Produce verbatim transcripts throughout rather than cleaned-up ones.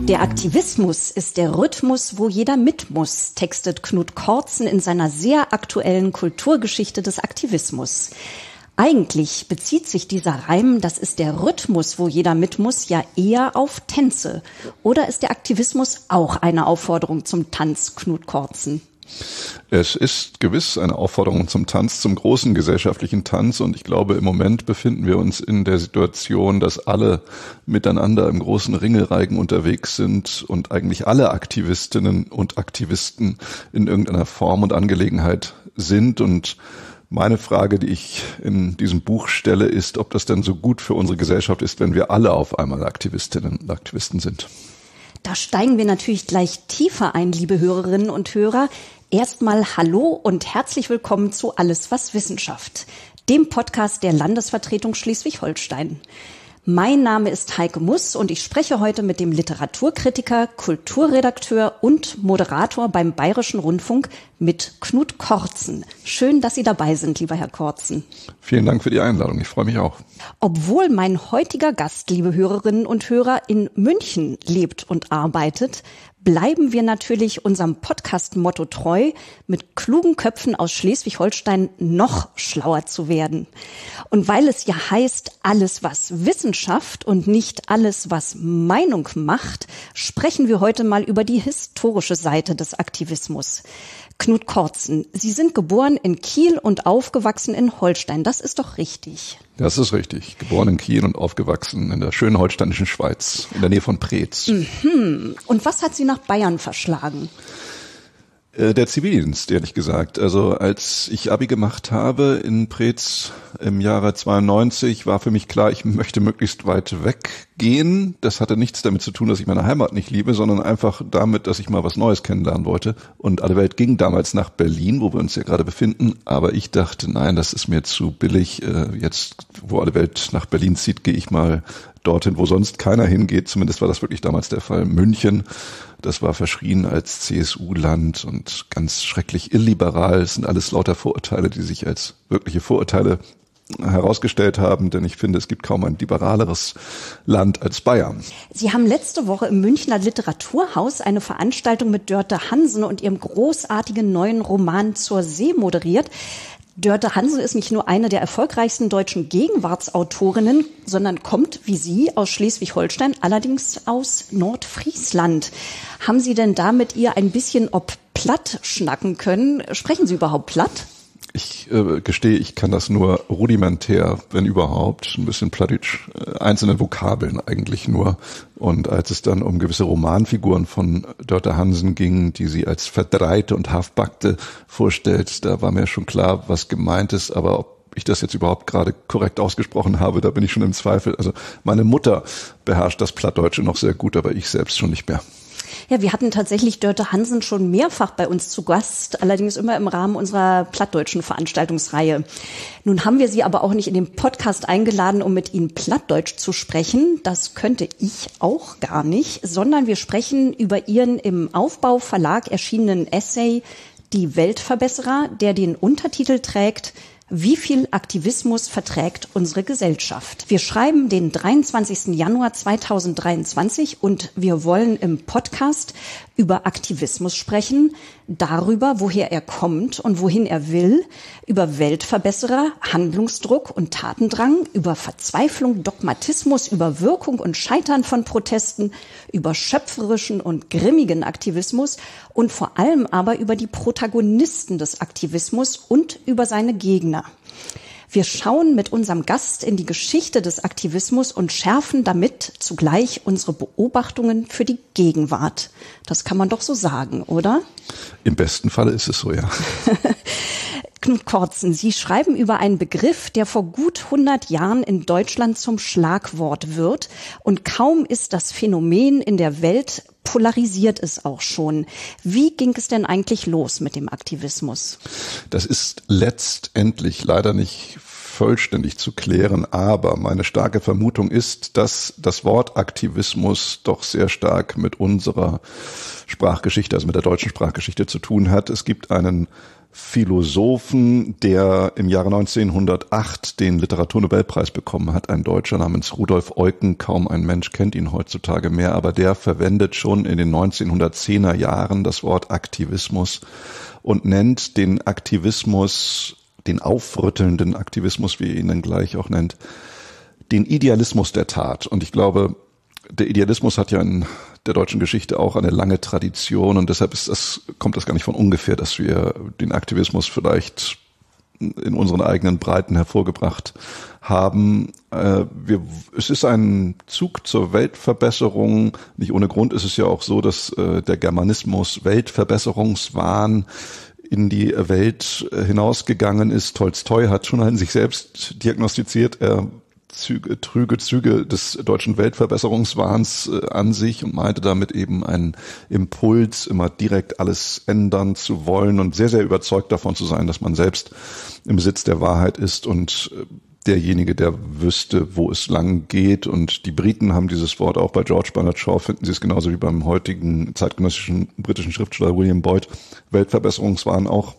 Der Aktivismus ist der Rhythmus, wo jeder mit muss, textet Knut Kortzen in seiner sehr aktuellen Kulturgeschichte des Aktivismus. Eigentlich bezieht sich dieser Reim, das ist der Rhythmus, wo jeder mit muss, ja eher auf Tänze. Oder ist der Aktivismus auch eine Aufforderung zum Tanz, Knut Kortzen? Es ist gewiss eine Aufforderung zum Tanz, zum großen gesellschaftlichen Tanz. Und ich glaube, im Moment befinden wir uns in der Situation, dass alle miteinander im großen Ringelreigen unterwegs sind und eigentlich alle Aktivistinnen und Aktivisten in irgendeiner Form und Angelegenheit sind. Und meine Frage, die ich in diesem Buch stelle, ist, ob das denn so gut für unsere Gesellschaft ist, wenn wir alle auf einmal Aktivistinnen und Aktivisten sind. Da steigen wir natürlich gleich tiefer ein, liebe Hörerinnen und Hörer. Erstmal hallo und herzlich willkommen zu Alles was Wissenschaft, dem Podcast der Landesvertretung Schleswig-Holstein. Mein Name ist Heike Muss und ich spreche heute mit dem Literaturkritiker, Kulturredakteur und Moderator beim Bayerischen Rundfunk mit Knut Kortzen. Schön, dass Sie dabei sind, lieber Herr Kortzen. Vielen Dank für die Einladung, ich freue mich auch. Obwohl mein heutiger Gast, liebe Hörerinnen und Hörer, in München lebt und arbeitet, bleiben wir natürlich unserem Podcast-Motto treu, mit klugen Köpfen aus Schleswig-Holstein noch schlauer zu werden. Und weil es ja heißt, alles was Wissenschaft und nicht alles was Meinung macht, sprechen wir heute mal über die historische Seite des Aktivismus. Knut Kortzen, Sie sind geboren in Kiel und aufgewachsen in Holstein. Das ist doch richtig. Das ist richtig. Geboren in Kiel und aufgewachsen in der schönen holsteinischen Schweiz, in der Nähe von Preetz. Mhm. Und was hat Sie nach Bayern verschlagen? Der Zivildienst, ehrlich gesagt. Also als ich Abi gemacht habe in Preetz im Jahre zweiundneunzig, war für mich klar, ich möchte möglichst weit weggehen. Das hatte nichts damit zu tun, dass ich meine Heimat nicht liebe, sondern einfach damit, dass ich mal was Neues kennenlernen wollte. Und alle Welt ging damals nach Berlin, wo wir uns ja gerade befinden. Aber ich dachte, nein, das ist mir zu billig. Jetzt, wo alle Welt nach Berlin zieht, gehe ich mal dorthin, wo sonst keiner hingeht. Zumindest war das wirklich damals der Fall. München, das war verschrien als C S U-Land und ganz schrecklich illiberal. Es sind alles lauter Vorurteile, die sich als wirkliche Vorurteile herausgestellt haben, denn ich finde, es gibt kaum ein liberaleres Land als Bayern. Sie haben letzte Woche im Münchner Literaturhaus eine Veranstaltung mit Dörte Hansen und ihrem großartigen neuen Roman Zur See moderiert. Dörte Hansen ist nicht nur eine der erfolgreichsten deutschen Gegenwartsautorinnen, sondern kommt, wie Sie, aus Schleswig-Holstein, allerdings aus Nordfriesland. Haben Sie denn da mit ihr ein bisschen ob platt schnacken können? Sprechen Sie überhaupt platt? Ich äh, gestehe, ich kann das nur rudimentär, wenn überhaupt, ein bisschen plattdeutsch, äh, einzelne Vokabeln eigentlich nur. Und als es dann um gewisse Romanfiguren von Dörte Hansen ging, die sie als Verdreite und Halfbackte vorstellt, da war mir schon klar, was gemeint ist, aber ob ich das jetzt überhaupt gerade korrekt ausgesprochen habe, da bin ich schon im Zweifel. Also meine Mutter beherrscht das Plattdeutsche noch sehr gut, aber ich selbst schon nicht mehr. Ja, wir hatten tatsächlich Dörte Hansen schon mehrfach bei uns zu Gast, allerdings immer im Rahmen unserer plattdeutschen Veranstaltungsreihe. Nun haben wir sie aber auch nicht in den Podcast eingeladen, um mit Ihnen Plattdeutsch zu sprechen. Das könnte ich auch gar nicht, sondern wir sprechen über Ihren im Aufbau Verlag erschienenen Essay Die Weltverbesserer, der den Untertitel trägt: Wie viel Aktivismus verträgt unsere Gesellschaft? Wir schreiben den dreiundzwanzigsten Januar zweitausenddreiundzwanzig und wir wollen im Podcast über Aktivismus sprechen, darüber, woher er kommt und wohin er will, über Weltverbesserer, Handlungsdruck und Tatendrang, über Verzweiflung, Dogmatismus, über Wirkung und Scheitern von Protesten, über schöpferischen und grimmigen Aktivismus und vor allem aber über die Protagonisten des Aktivismus und über seine Gegner. Wir schauen mit unserem Gast in die Geschichte des Aktivismus und schärfen damit zugleich unsere Beobachtungen für die Gegenwart. Das kann man doch so sagen, oder? Im besten Falle ist es so, ja. Knut Kortzen, Sie schreiben über einen Begriff, der vor gut hundert Jahren in Deutschland zum Schlagwort wird. Und kaum ist das Phänomen in der Welt, polarisiert es auch schon. Wie ging es denn eigentlich los mit dem Aktivismus? Das ist letztendlich leider nicht vollständig zu klären, aber meine starke Vermutung ist, dass das Wort Aktivismus doch sehr stark mit unserer Sprachgeschichte, also mit der deutschen Sprachgeschichte zu tun hat. Es gibt einen Philosophen, der im Jahre neunzehnhundertacht den Literaturnobelpreis bekommen hat, ein Deutscher namens Rudolf Eucken. Kaum ein Mensch kennt ihn heutzutage mehr, aber der verwendet schon in den neunzehnhundertzehner Jahren das Wort Aktivismus und nennt den Aktivismus, den aufrüttelnden Aktivismus, wie er ihn dann gleich auch nennt, den Idealismus der Tat. Und ich glaube, der Idealismus hat ja in der deutschen Geschichte auch eine lange Tradition und deshalb ist das, kommt das gar nicht von ungefähr, dass wir den Aktivismus vielleicht in unseren eigenen Breiten hervorgebracht haben. Äh, wir, es ist ein Zug zur Weltverbesserung. Nicht ohne Grund ist es ja auch so, dass äh, der Germanismus Weltverbesserungswahn in die Welt hinausgegangen ist. Tolstoi hat schon an sich selbst diagnostiziert, er Züge, trüge Züge des deutschen Weltverbesserungswahns äh, an sich und meinte damit eben einen Impuls, immer direkt alles ändern zu wollen und sehr, sehr überzeugt davon zu sein, dass man selbst im Besitz der Wahrheit ist und äh, derjenige, der wüsste, wo es lang geht. Und die Briten haben dieses Wort auch bei George Bernard Shaw, finden sie es genauso wie beim heutigen zeitgenössischen britischen Schriftsteller William Boyd, Weltverbesserungswahn auch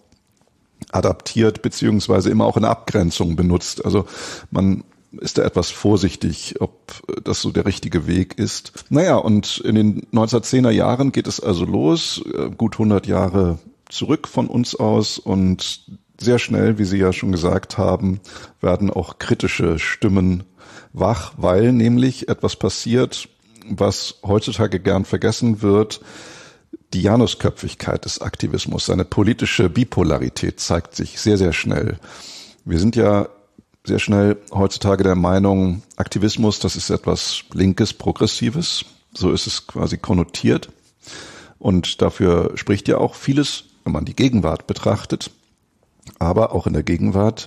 adaptiert, beziehungsweise immer auch in Abgrenzung benutzt. Also man ist da etwas vorsichtig, ob das so der richtige Weg ist. Naja, und in den neunzehnhundertzehner Jahren geht es also los, gut hundert Jahre zurück von uns aus und sehr schnell, wie Sie ja schon gesagt haben, werden auch kritische Stimmen wach, weil nämlich etwas passiert, was heutzutage gern vergessen wird. Die Janusköpfigkeit des Aktivismus, seine politische Bipolarität zeigt sich sehr, sehr schnell. Wir sind ja sehr schnell heutzutage der Meinung, Aktivismus, das ist etwas Linkes, Progressives. So ist es quasi konnotiert. Und dafür spricht ja auch vieles, wenn man die Gegenwart betrachtet. Aber auch in der Gegenwart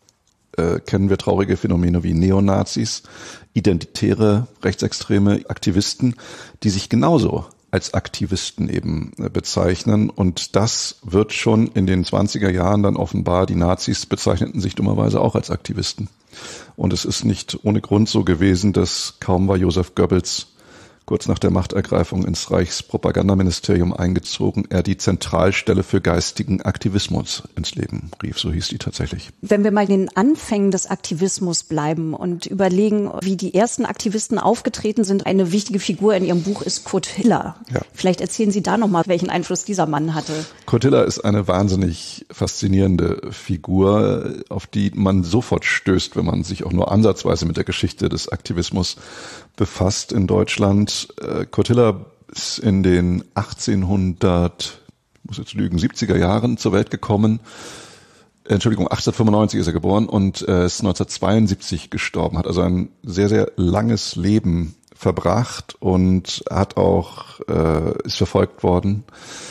äh, kennen wir traurige Phänomene wie Neonazis, identitäre, rechtsextreme Aktivisten, die sich genauso als Aktivisten eben bezeichnen. Und das wird schon in den zwanziger Jahren dann offenbar, die Nazis bezeichneten sich dummerweise auch als Aktivisten. Und es ist nicht ohne Grund so gewesen, dass kaum war Joseph Goebbels kurz nach der Machtergreifung ins Reichspropagandaministerium eingezogen, er die Zentralstelle für geistigen Aktivismus ins Leben rief. So hieß die tatsächlich. Wenn wir mal in den Anfängen des Aktivismus bleiben und überlegen, wie die ersten Aktivisten aufgetreten sind, eine wichtige Figur in Ihrem Buch ist Kurt Hiller. Ja. Vielleicht erzählen Sie da nochmal, welchen Einfluss dieser Mann hatte. Kurt Hiller ist eine wahnsinnig faszinierende Figur, auf die man sofort stößt, wenn man sich auch nur ansatzweise mit der Geschichte des Aktivismus befasst in Deutschland. Kurt Hiller ist in den achtzehnhundert, ich muss jetzt lügen, siebziger Jahren zur Welt gekommen. Entschuldigung, achtzehnhundertfünfundneunzig ist er geboren und ist neunzehnhundertzweiundsiebzig gestorben, hat also ein sehr, sehr langes Leben verbracht und hat auch, äh, ist verfolgt worden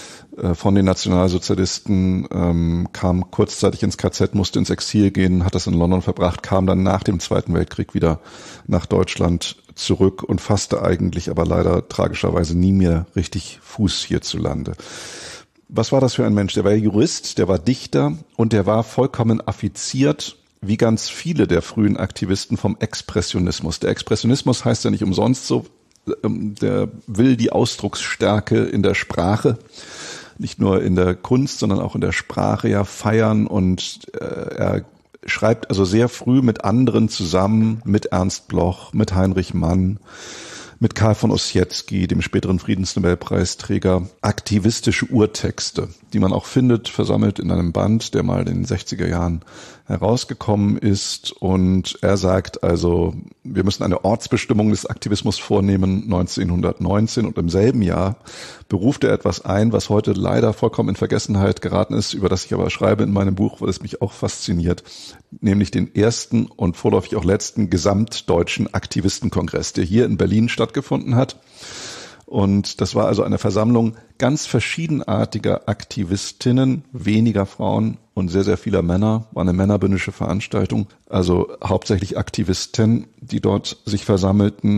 von den Nationalsozialisten, ähm, kam kurzzeitig ins K Z, musste ins Exil gehen, hat das in London verbracht, kam dann nach dem Zweiten Weltkrieg wieder nach Deutschland zurück und fasste eigentlich aber leider tragischerweise nie mehr richtig Fuß hierzulande. Was war das für ein Mensch? Der war Jurist, der war Dichter und der war vollkommen affiziert, wie ganz viele der frühen Aktivisten, vom Expressionismus. Der Expressionismus heißt ja nicht umsonst so, der will die Ausdrucksstärke in der Sprache, nicht nur in der Kunst, sondern auch in der Sprache ja feiern und äh, er schreibt also sehr früh mit anderen zusammen, mit Ernst Bloch, mit Heinrich Mann, mit Karl von Ossietzky, dem späteren Friedensnobelpreisträger, aktivistische Urtexte, die man auch findet, versammelt in einem Band, der mal in den sechziger Jahren herausgekommen ist. Und er sagt also, wir müssen eine Ortsbestimmung des Aktivismus vornehmen, neunzehnhundertneunzehn. Und im selben Jahr beruft er etwas ein, was heute leider vollkommen in Vergessenheit geraten ist, über das ich aber schreibe in meinem Buch, weil es mich auch fasziniert, nämlich den ersten und vorläufig auch letzten gesamtdeutschen Aktivistenkongress, der hier in Berlin stattgefunden hat. Und das war also eine Versammlung ganz verschiedenartiger Aktivistinnen, weniger Frauen und sehr, sehr vieler Männer. War eine männerbündische Veranstaltung, also hauptsächlich Aktivisten, die dort sich versammelten.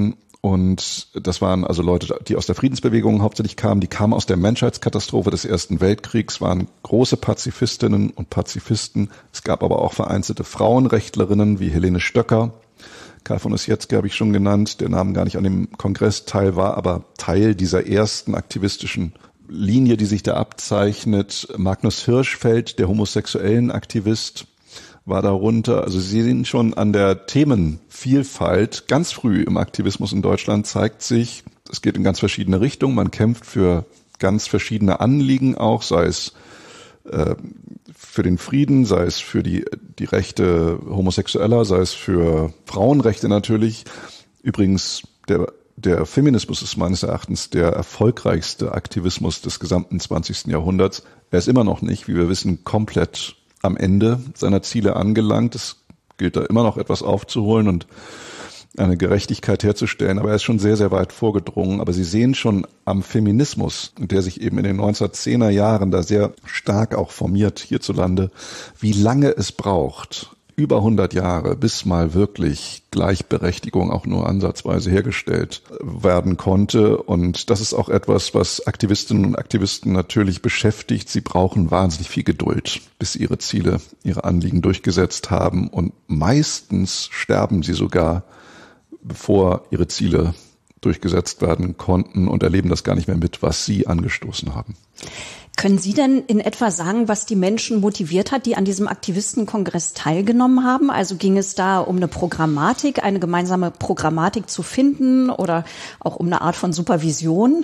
Und das waren also Leute, die aus der Friedensbewegung hauptsächlich kamen. Die kamen aus der Menschheitskatastrophe des Ersten Weltkriegs, waren große Pazifistinnen und Pazifisten. Es gab aber auch vereinzelte Frauenrechtlerinnen wie Helene Stöcker. Karl von Ossietzky habe ich schon genannt, der Name gar nicht an dem Kongress teil war, aber Teil dieser ersten aktivistischen Linie, die sich da abzeichnet. Magnus Hirschfeld, der homosexuellen Aktivist, war darunter. Also Sie sehen schon an der Themenvielfalt ganz früh im Aktivismus in Deutschland zeigt sich, es geht in ganz verschiedene Richtungen. Man kämpft für ganz verschiedene Anliegen auch, sei es äh, für den Frieden, sei es für die, die Rechte Homosexueller, sei es für Frauenrechte natürlich. Übrigens, der, der Feminismus ist meines Erachtens der erfolgreichste Aktivismus des gesamten zwanzigsten Jahrhunderts. Er ist immer noch nicht, wie wir wissen, komplett am Ende seiner Ziele angelangt. Es gilt da immer noch etwas aufzuholen und eine Gerechtigkeit herzustellen, aber er ist schon sehr, sehr weit vorgedrungen. Aber Sie sehen schon am Feminismus, der sich eben in den neunzehnhundertzehner Jahren da sehr stark auch formiert hierzulande, wie lange es braucht, über hundert Jahre, bis mal wirklich Gleichberechtigung auch nur ansatzweise hergestellt werden konnte. Und das ist auch etwas, was Aktivistinnen und Aktivisten natürlich beschäftigt. Sie brauchen wahnsinnig viel Geduld, bis sie ihre Ziele, ihre Anliegen durchgesetzt haben. Und meistens sterben sie sogar, bevor ihre Ziele durchgesetzt werden konnten und erleben das gar nicht mehr mit, was sie angestoßen haben. Können Sie denn in etwa sagen, was die Menschen motiviert hat, die an diesem Aktivistenkongress teilgenommen haben? Also ging es da um eine Programmatik, eine gemeinsame Programmatik zu finden oder auch um eine Art von Supervision?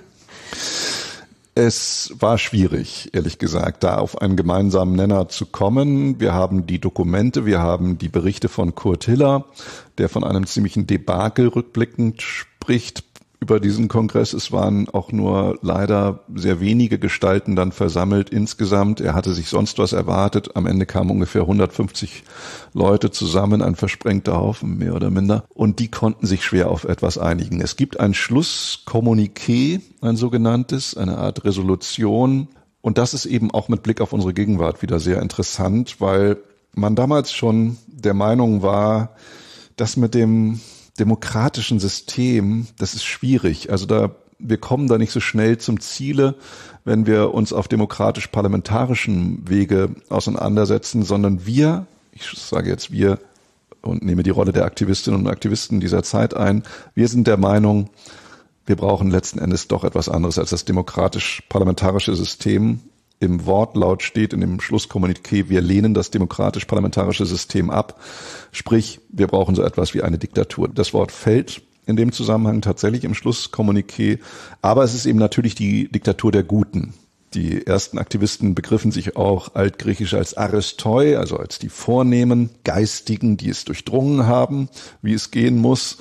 Es war schwierig, ehrlich gesagt, da auf einen gemeinsamen Nenner zu kommen. Wir haben die Dokumente, wir haben die Berichte von Kurt Hiller, der von einem ziemlichen Debakel rückblickend spricht über diesen Kongress. Es waren auch nur leider sehr wenige Gestalten dann versammelt insgesamt. Er hatte sich sonst was erwartet. Am Ende kamen ungefähr hundertfünfzig Leute zusammen, ein versprengter Haufen, mehr oder minder. Und die konnten sich schwer auf etwas einigen. Es gibt ein Schlusskommuniqué, ein sogenanntes, eine Art Resolution. Und das ist eben auch mit Blick auf unsere Gegenwart wieder sehr interessant, weil man damals schon der Meinung war, dass mit dem demokratischen System, das ist schwierig. Also da, wir kommen da nicht so schnell zum Ziele, wenn wir uns auf demokratisch-parlamentarischen Wege auseinandersetzen, sondern wir, ich sage jetzt wir und nehme die Rolle der Aktivistinnen und Aktivisten dieser Zeit ein, wir sind der Meinung, wir brauchen letzten Endes doch etwas anderes als das demokratisch-parlamentarische System. Im Wortlaut steht in dem Schlusskommuniqué, wir lehnen das demokratisch-parlamentarische System ab. Sprich, wir brauchen so etwas wie eine Diktatur. Das Wort fällt in dem Zusammenhang tatsächlich im Schlusskommuniqué. Aber es ist eben natürlich die Diktatur der Guten. Die ersten Aktivisten begriffen sich auch altgriechisch als Aristoi, also als die vornehmen Geistigen, die es durchdrungen haben, wie es gehen muss.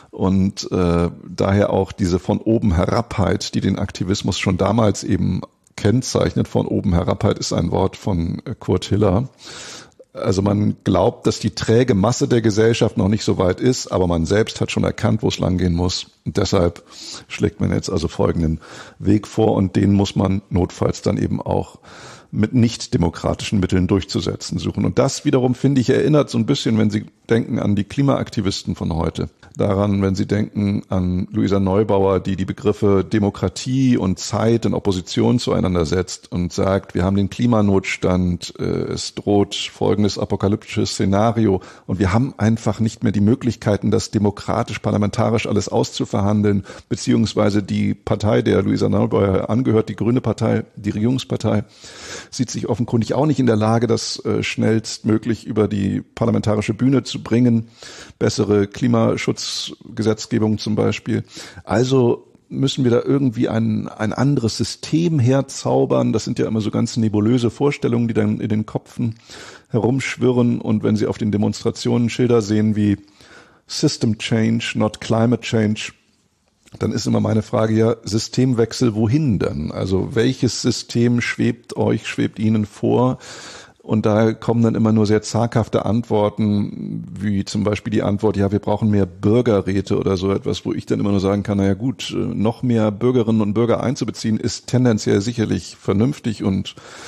Und äh, daher auch diese von oben Herabheit, die den Aktivismus schon damals eben kennzeichnet. Von oben Herabheit ist ein Wort von Kurt Hiller. Also man glaubt, dass die träge Masse der Gesellschaft noch nicht so weit ist, aber man selbst hat schon erkannt, wo es langgehen muss. Und deshalb schlägt man jetzt also folgenden Weg vor und den muss man notfalls dann eben auch mit nicht demokratischen Mitteln durchzusetzen suchen. Und das wiederum, finde ich, erinnert so ein bisschen, wenn Sie denken an die Klimaaktivisten von heute, daran, wenn Sie denken an Luisa Neubauer, die die Begriffe Demokratie und Zeit in Opposition zueinander setzt und sagt, wir haben den Klimanotstand, es droht folgendes apokalyptisches Szenario und wir haben einfach nicht mehr die Möglichkeiten, das demokratisch-parlamentarisch alles auszuverhandeln, beziehungsweise die Partei, der Luisa Neubauer angehört, die Grüne Partei, die Regierungspartei, sieht sich offenkundig auch nicht in der Lage, das äh, schnellstmöglich über die parlamentarische Bühne zu bringen. Bessere Klimaschutzgesetzgebung zum Beispiel. Also müssen wir da irgendwie ein, ein anderes System herzaubern. Das sind ja immer so ganz nebulöse Vorstellungen, die dann in den Köpfen herumschwirren. Und wenn Sie auf den Demonstrationen Schilder sehen wie System Change, not Climate Change, dann ist immer meine Frage, ja, Systemwechsel, wohin denn? Also welches System schwebt euch, schwebt Ihnen vor? Und da kommen dann immer nur sehr zaghafte Antworten, wie zum Beispiel die Antwort, ja, wir brauchen mehr Bürgerräte oder so etwas, wo ich dann immer nur sagen kann, naja gut, noch mehr Bürgerinnen und Bürger einzubeziehen, ist tendenziell sicherlich vernünftig und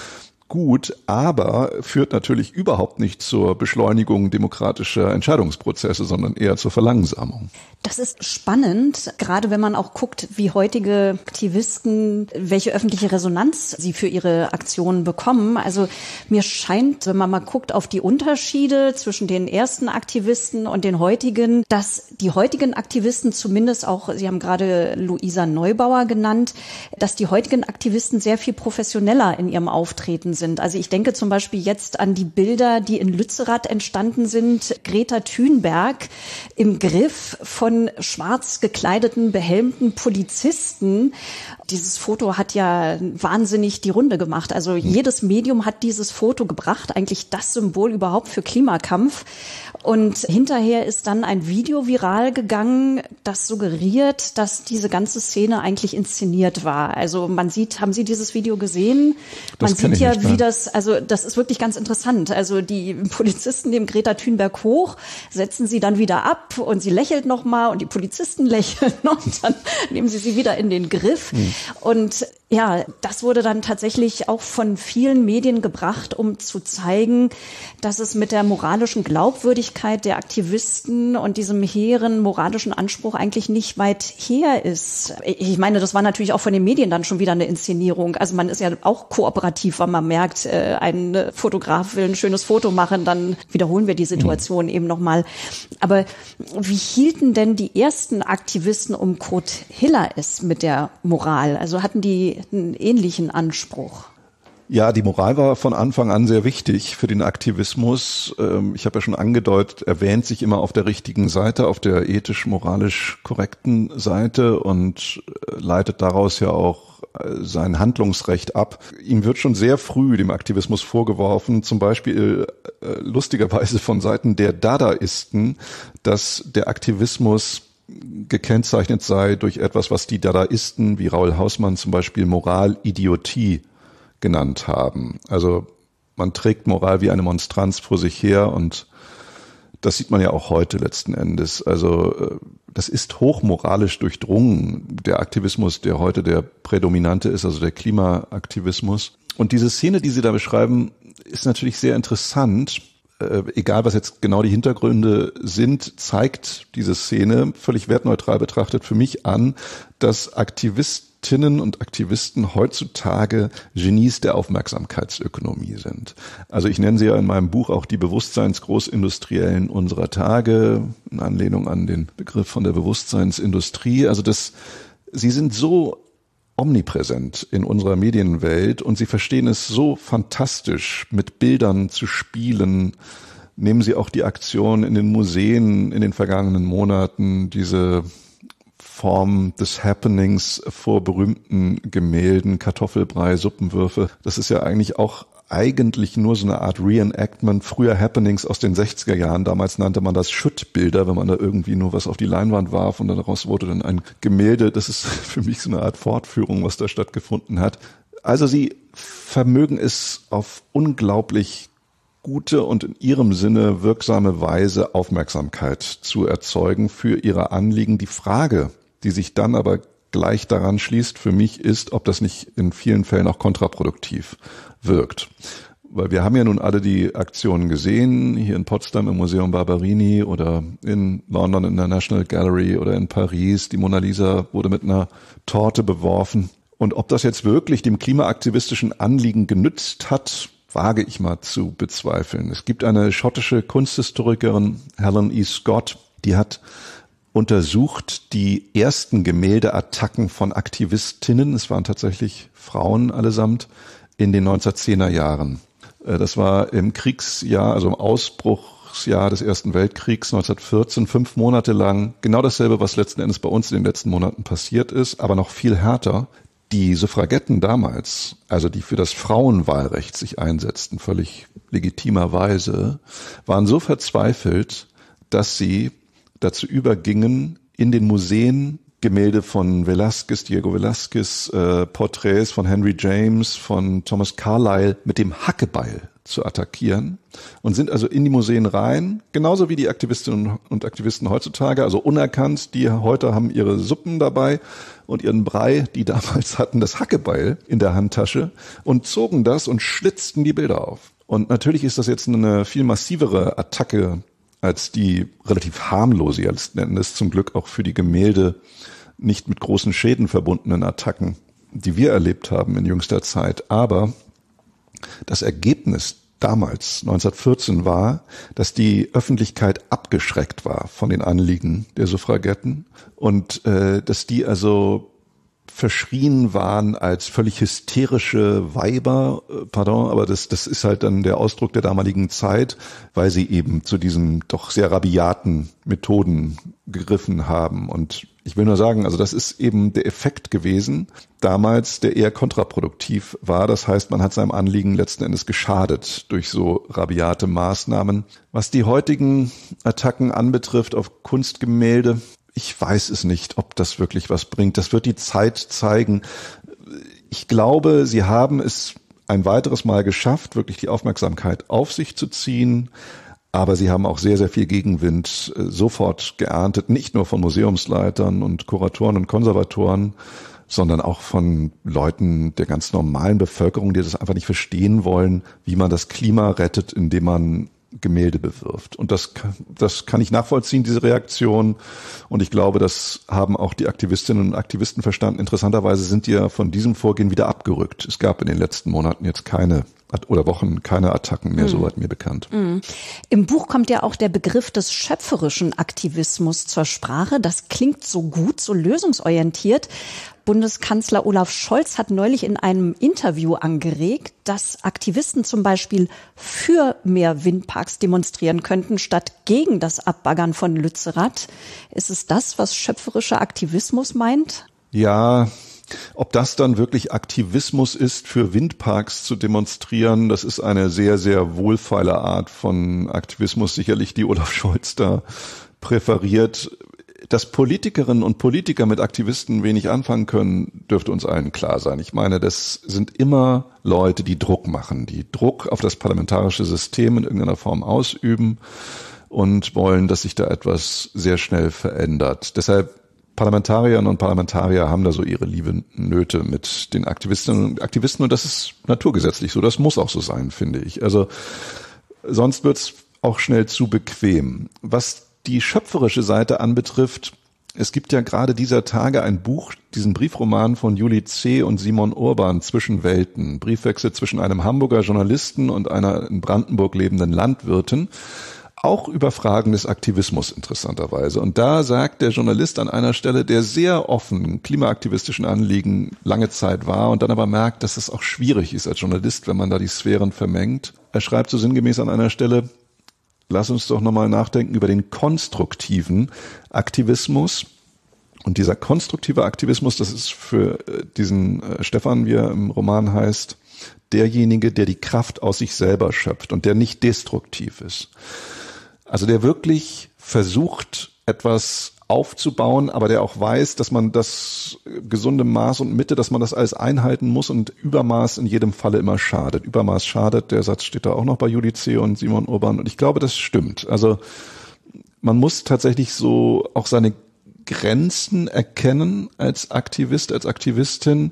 gut, aber führt natürlich überhaupt nicht zur Beschleunigung demokratischer Entscheidungsprozesse, sondern eher zur Verlangsamung. Das ist spannend, gerade wenn man auch guckt, wie heutige Aktivisten, welche öffentliche Resonanz sie für ihre Aktionen bekommen. Also mir scheint, wenn man mal guckt auf die Unterschiede zwischen den ersten Aktivisten und den heutigen, dass die heutigen Aktivisten zumindest auch, Sie haben gerade Luisa Neubauer genannt, dass die heutigen Aktivisten sehr viel professioneller in ihrem Auftreten sind. Also ich denke zum Beispiel jetzt an die Bilder, die in Lützerath entstanden sind. Greta Thunberg im Griff von schwarz gekleideten, behelmten Polizisten. Dieses Foto hat ja wahnsinnig die Runde gemacht. Also jedes Medium hat dieses Foto gebracht, eigentlich das Symbol überhaupt für Klimakampf. Und hinterher ist dann ein Video viral gegangen, das suggeriert, dass diese ganze Szene eigentlich inszeniert war. Also man sieht, haben Sie dieses Video gesehen? Man sieht ja, wie das, also das ist wirklich ganz interessant. Also die Polizisten nehmen Greta Thunberg hoch, setzen sie dann wieder ab und sie lächelt nochmal und die Polizisten lächeln und dann nehmen sie sie wieder in den Griff. Hm. Und ja, das wurde dann tatsächlich auch von vielen Medien gebracht, um zu zeigen, dass es mit der moralischen Glaubwürdigkeit der Aktivisten und diesem hehren moralischen Anspruch eigentlich nicht weit her ist. Ich meine, das war natürlich auch von den Medien dann schon wieder eine Inszenierung. Also man ist ja auch kooperativ, wenn man merkt, ein Fotograf will ein schönes Foto machen, dann wiederholen wir die Situation mhm. eben nochmal. Aber wie hielten denn die ersten Aktivisten um Kurt Hiller es mit der Moral? Also hatten die einen ähnlichen Anspruch? Ja, die Moral war von Anfang an sehr wichtig für den Aktivismus. Ich habe ja schon angedeutet, er wähnt sich immer auf der richtigen Seite, auf der ethisch-moralisch korrekten Seite und leitet daraus ja auch sein Handlungsrecht ab. Ihm wird schon sehr früh dem Aktivismus vorgeworfen, zum Beispiel lustigerweise von Seiten der Dadaisten, dass der Aktivismus gekennzeichnet sei durch etwas, was die Dadaisten wie Raoul Hausmann zum Beispiel Moralidiotie genannt haben. Also man trägt Moral wie eine Monstranz vor sich her und das sieht man ja auch heute letzten Endes. Also das ist hochmoralisch durchdrungen, der Aktivismus, der heute der prädominante ist, also der Klimaaktivismus. Und diese Szene, die Sie da beschreiben, ist natürlich sehr interessant. Äh, egal was jetzt genau die Hintergründe sind, zeigt diese Szene völlig wertneutral betrachtet für mich an, dass Aktivistinnen und Aktivisten heutzutage Genies der Aufmerksamkeitsökonomie sind. Also ich nenne sie ja in meinem Buch auch die Bewusstseinsgroßindustriellen unserer Tage, in Anlehnung an den Begriff von der Bewusstseinsindustrie. Also das, sie sind so omnipräsent in unserer Medienwelt und sie verstehen es so fantastisch, mit Bildern zu spielen. Nehmen Sie auch die Aktion in den Museen in den vergangenen Monaten, diese Form des Happenings vor berühmten Gemälden, Kartoffelbrei, Suppenwürfe. Das ist ja eigentlich auch eigentlich nur so eine Art Reenactment früher Happenings aus den sechziger Jahren. Damals nannte man das Schuttbilder, wenn man da irgendwie nur was auf die Leinwand warf und daraus wurde dann ein Gemälde. Das ist für mich so eine Art Fortführung, was da stattgefunden hat. Also sie vermögen es auf unglaublich gute und in ihrem Sinne wirksame Weise Aufmerksamkeit zu erzeugen für ihre Anliegen. Die Frage, die sich dann aber gleich daran schließt für mich, ist, ob das nicht in vielen Fällen auch kontraproduktiv wirkt. Weil wir haben ja nun alle die Aktionen gesehen, hier in Potsdam im Museum Barberini oder in London in der National Gallery oder in Paris. Die Mona Lisa wurde mit einer Torte beworfen. Und ob das jetzt wirklich dem klimaaktivistischen Anliegen genützt hat, wage ich mal zu bezweifeln. Es gibt eine schottische Kunsthistorikerin, Helen E. Scott, die hat untersucht die ersten Gemäldeattacken von Aktivistinnen, es waren tatsächlich Frauen allesamt, in den neunzehnhundertzehner Jahren. Das war im Kriegsjahr, also im Ausbruchsjahr des Ersten Weltkriegs neunzehnhundertvierzehn, fünf Monate lang, genau dasselbe, was letzten Endes bei uns in den letzten Monaten passiert ist, aber noch viel härter. Die Suffragetten damals, also die für das Frauenwahlrecht sich einsetzten, völlig legitimerweise, waren so verzweifelt, dass sie dazu übergingen, in den Museen Gemälde von Velázquez, Diego Velázquez, äh, Porträts von Henry James, von Thomas Carlyle mit dem Hackebeil zu attackieren und sind also in die Museen rein, genauso wie die Aktivistinnen und Aktivisten heutzutage, also unerkannt, die heute haben ihre Suppen dabei und ihren Brei, die damals hatten das Hackebeil in der Handtasche und zogen das und schlitzten die Bilder auf. Und natürlich ist das jetzt eine viel massivere Attacke als die relativ harmlose, letzten Endes zum Glück auch für die Gemälde nicht mit großen Schäden verbundenen Attacken, die wir erlebt haben in jüngster Zeit. Aber das Ergebnis damals, neunzehnhundertvierzehn, war, dass die Öffentlichkeit abgeschreckt war von den Anliegen der Suffragetten und äh, dass die also verschrien waren als völlig hysterische Weiber, pardon, aber das, das ist halt dann der Ausdruck der damaligen Zeit, weil sie eben zu diesen doch sehr rabiaten Methoden gegriffen haben. Und ich will nur sagen, also das ist eben der Effekt gewesen damals, der eher kontraproduktiv war. Das heißt, man hat seinem Anliegen letzten Endes geschadet durch so rabiate Maßnahmen. Was die heutigen Attacken anbetrifft auf Kunstgemälde, ich weiß es nicht, ob das wirklich was bringt. Das wird die Zeit zeigen. Ich glaube, sie haben es ein weiteres Mal geschafft, wirklich die Aufmerksamkeit auf sich zu ziehen. Aber sie haben auch sehr, sehr viel Gegenwind sofort geerntet. Nicht nur von Museumsleitern und Kuratoren und Konservatoren, sondern auch von Leuten der ganz normalen Bevölkerung, die das einfach nicht verstehen wollen, wie man das Klima rettet, indem man Gemälde bewirft. Und das, das kann ich nachvollziehen, diese Reaktion. Und ich glaube, das haben auch die Aktivistinnen und Aktivisten verstanden. Interessanterweise sind die ja von diesem Vorgehen wieder abgerückt. Es gab in den letzten Monaten jetzt keine oder Wochen keine Attacken mehr, mhm. soweit mir bekannt. Mhm. Im Buch kommt ja auch der Begriff des schöpferischen Aktivismus zur Sprache. Das klingt so gut, so lösungsorientiert. Bundeskanzler Olaf Scholz hat neulich in einem Interview angeregt, dass Aktivisten zum Beispiel für mehr Windparks demonstrieren könnten, statt gegen das Abbaggern von Lützerath. Ist es das, was schöpferischer Aktivismus meint? Ja, ob das dann wirklich Aktivismus ist, für Windparks zu demonstrieren, das ist eine sehr, sehr wohlfeile Art von Aktivismus, sicherlich, die Olaf Scholz da präferiert. Dass Politikerinnen und Politiker mit Aktivisten wenig anfangen können, dürfte uns allen klar sein. Ich meine, das sind immer Leute, die Druck machen, die Druck auf das parlamentarische System in irgendeiner Form ausüben und wollen, dass sich da etwas sehr schnell verändert. Deshalb Parlamentarierinnen und Parlamentarier haben da so ihre lieben Nöte mit den Aktivistinnen und Aktivisten und das ist naturgesetzlich so. Das muss auch so sein, finde ich. Also sonst wird's auch schnell zu bequem. Was die schöpferische Seite anbetrifft, es gibt ja gerade dieser Tage ein Buch, diesen Briefroman von Juli C. und Simon Urban, Zwischenwelten, Briefwechsel zwischen einem Hamburger Journalisten und einer in Brandenburg lebenden Landwirtin, auch über Fragen des Aktivismus interessanterweise. Und da sagt der Journalist an einer Stelle, der sehr offen klimaaktivistischen Anliegen lange Zeit war und dann aber merkt, dass es auch schwierig ist als Journalist, wenn man da die Sphären vermengt. Er schreibt so sinngemäß an einer Stelle, lass uns doch nochmal nachdenken über den konstruktiven Aktivismus. Und dieser konstruktive Aktivismus, das ist für diesen Stefan, wie er im Roman heißt, derjenige, der die Kraft aus sich selber schöpft und der nicht destruktiv ist. Also der wirklich versucht, etwas aufzubauen, aber der auch weiß, dass man das gesunde Maß und Mitte, dass man das alles einhalten muss und Übermaß in jedem Falle immer schadet. Übermaß schadet, der Satz steht da auch noch bei Juli C. und Simon Urban und ich glaube, das stimmt. Also man muss tatsächlich so auch seine Grenzen erkennen als Aktivist, als Aktivistin.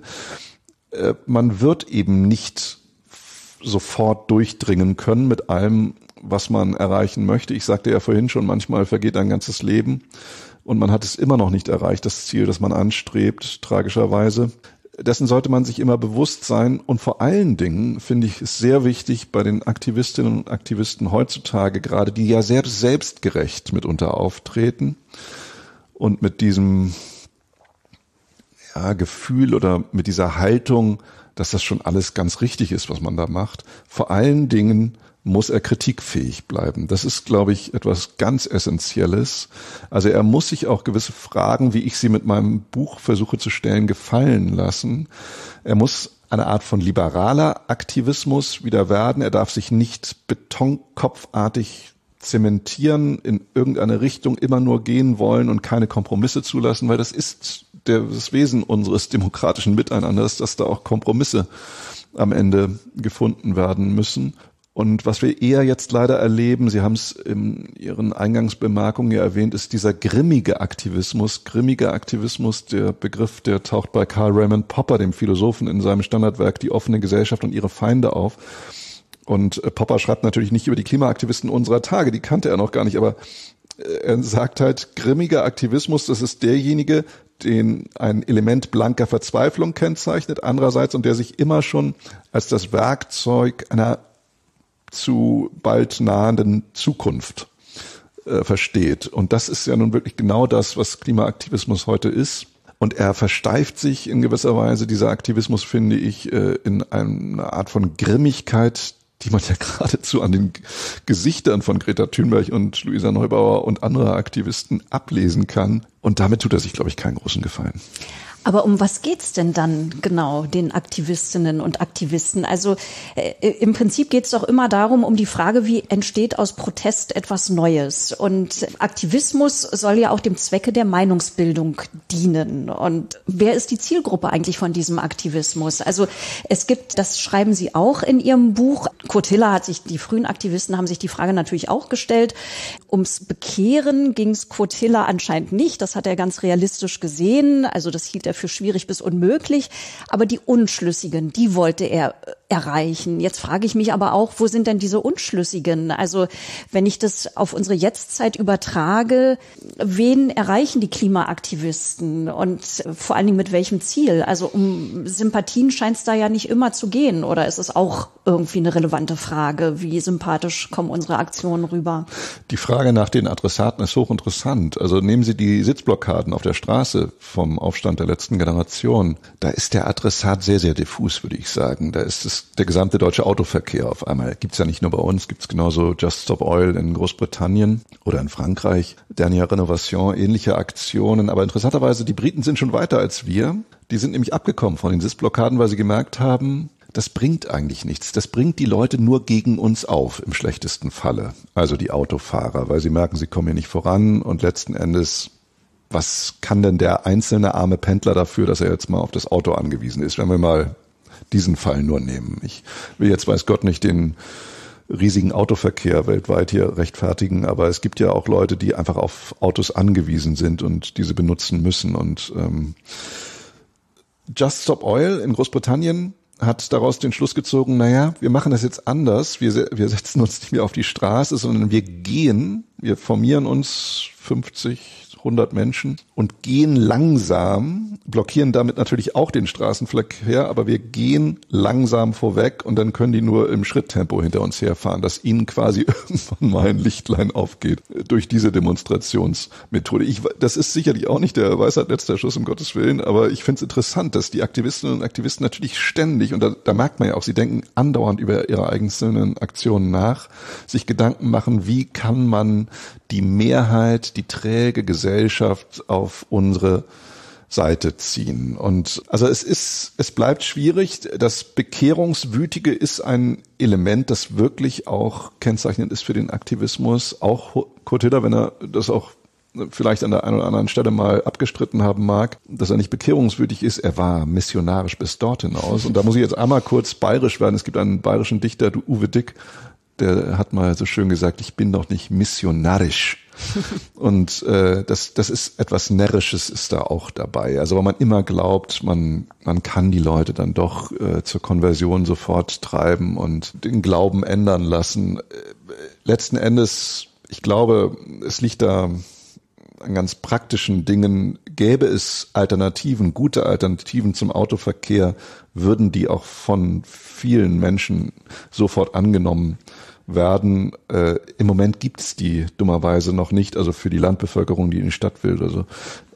Man wird eben nicht sofort durchdringen können mit allem, was man erreichen möchte. Ich sagte ja vorhin schon, manchmal vergeht ein ganzes Leben und man hat es immer noch nicht erreicht, das Ziel, das man anstrebt, tragischerweise. Dessen sollte man sich immer bewusst sein und vor allen Dingen finde ich es sehr wichtig bei den Aktivistinnen und Aktivisten heutzutage gerade, die ja sehr selbstgerecht mitunter auftreten und mit diesem ja, Gefühl oder mit dieser Haltung, dass das schon alles ganz richtig ist, was man da macht. Vor allen Dingen muss er kritikfähig bleiben. Das ist, glaube ich, etwas ganz Essentielles. Also er muss sich auch gewisse Fragen, wie ich sie mit meinem Buch versuche zu stellen, gefallen lassen. Er muss eine Art von liberaler Aktivismus wieder werden. Er darf sich nicht betonkopfartig zementieren, in irgendeine Richtung immer nur gehen wollen und keine Kompromisse zulassen, weil das ist der, das Wesen unseres demokratischen Miteinanders, dass da auch Kompromisse am Ende gefunden werden müssen. Und was wir eher jetzt leider erleben, Sie haben es in Ihren Eingangsbemerkungen ja erwähnt, ist dieser grimmige Aktivismus. Grimmiger Aktivismus, der Begriff, der taucht bei Karl Raymond Popper, dem Philosophen, in seinem Standardwerk Die offene Gesellschaft und ihre Feinde auf. Und Popper schreibt natürlich nicht über die Klimaaktivisten unserer Tage, die kannte er noch gar nicht, aber er sagt halt, grimmiger Aktivismus, das ist derjenige, den ein Element blanker Verzweiflung kennzeichnet, andererseits, und der sich immer schon als das Werkzeug einer zu bald nahenden Zukunft äh, versteht. Und das ist ja nun wirklich genau das, was Klimaaktivismus heute ist. Und er versteift sich in gewisser Weise, dieser Aktivismus, finde ich, äh, in eine Art von Grimmigkeit, die man ja geradezu an den Gesichtern von Greta Thunberg und Luisa Neubauer und anderer Aktivisten ablesen kann. Und damit tut er sich, glaube ich, keinen großen Gefallen. Aber um was geht's denn dann genau den Aktivistinnen und Aktivisten? Also äh, im Prinzip geht's doch immer darum, um die Frage, wie entsteht aus Protest etwas Neues? Und Aktivismus soll ja auch dem Zwecke der Meinungsbildung dienen. Und wer ist die Zielgruppe eigentlich von diesem Aktivismus? Also es gibt, das schreiben Sie auch in Ihrem Buch, Kurt Hiller hat sich, die frühen Aktivisten haben sich die Frage natürlich auch gestellt. Ums Bekehren ging's Kurt Hiller anscheinend nicht. Das hat er ganz realistisch gesehen. Also das hielt er für schwierig bis unmöglich, aber die Unschlüssigen, die wollte er erreichen. Jetzt frage ich mich aber auch, wo sind denn diese Unschlüssigen? Also wenn ich das auf unsere Jetztzeit übertrage, wen erreichen die Klimaaktivisten und vor allen Dingen mit welchem Ziel? Also um Sympathien scheint es da ja nicht immer zu gehen, oder ist es auch irgendwie eine relevante Frage, wie sympathisch kommen unsere Aktionen rüber? Die Frage nach den Adressaten ist hochinteressant. Also nehmen Sie die Sitzblockaden auf der Straße vom Aufstand der letzten Generation. Da ist der Adressat sehr, sehr diffus, würde ich sagen. Da ist es der gesamte deutsche Autoverkehr auf einmal. Gibt's ja nicht nur bei uns, gibt's genauso Just Stop Oil in Großbritannien oder in Frankreich, Dernière Renovation, ähnliche Aktionen. Aber interessanterweise, die Briten sind schon weiter als wir. Die sind nämlich abgekommen von den Sitzblockaden, weil sie gemerkt haben, das bringt eigentlich nichts. Das bringt die Leute nur gegen uns auf, im schlechtesten Falle. Also die Autofahrer, weil sie merken, sie kommen hier nicht voran und letzten Endes, was kann denn der einzelne arme Pendler dafür, dass er jetzt mal auf das Auto angewiesen ist, wenn wir mal diesen Fall nur nehmen. Ich will jetzt, weiß Gott, nicht den riesigen Autoverkehr weltweit hier rechtfertigen, aber es gibt ja auch Leute, die einfach auf Autos angewiesen sind und diese benutzen müssen. Und ähm, Just Stop Oil in Großbritannien hat daraus den Schluss gezogen, naja, wir machen das jetzt anders, wir, wir setzen uns nicht mehr auf die Straße, sondern wir gehen, wir formieren uns fünfzig, hundert Menschen und gehen langsam, blockieren damit natürlich auch den Straßenverkehr, aber wir gehen langsam vorweg und dann können die nur im Schritttempo hinter uns herfahren, dass ihnen quasi irgendwann mal ein Lichtlein aufgeht durch diese Demonstrationsmethode. Ich, das ist sicherlich auch nicht der Weisheit letzter Schuss, um Gottes Willen, aber ich finde es interessant, dass die Aktivistinnen und Aktivisten natürlich ständig, und da, da merkt man ja auch, sie denken andauernd über ihre einzelnen Aktionen nach, sich Gedanken machen, wie kann man die Mehrheit, die träge Gesellschaft auf unsere Seite ziehen. Und also es ist, es bleibt schwierig. Das Bekehrungswütige ist ein Element, das wirklich auch kennzeichnend ist für den Aktivismus. Auch Kurt Hiller, wenn er das auch vielleicht an der einen oder anderen Stelle mal abgestritten haben mag, dass er nicht bekehrungswütig ist, er war missionarisch bis dort hinaus. Und da muss ich jetzt einmal kurz bayerisch werden. Es gibt einen bayerischen Dichter, Uwe Dick, der hat mal so schön gesagt, ich bin doch nicht missionarisch. Und äh, das, das ist etwas Närrisches ist da auch dabei. Also weil man immer glaubt, man, man kann die Leute dann doch äh, zur Konversion sofort treiben und den Glauben ändern lassen. Äh, letzten Endes, ich glaube, es liegt da an ganz praktischen Dingen. Gäbe es Alternativen, gute Alternativen zum Autoverkehr, würden die auch von vielen Menschen sofort angenommen werden. Äh, im Moment gibt es die dummerweise noch nicht, also für die Landbevölkerung, die in die Stadt will. Also,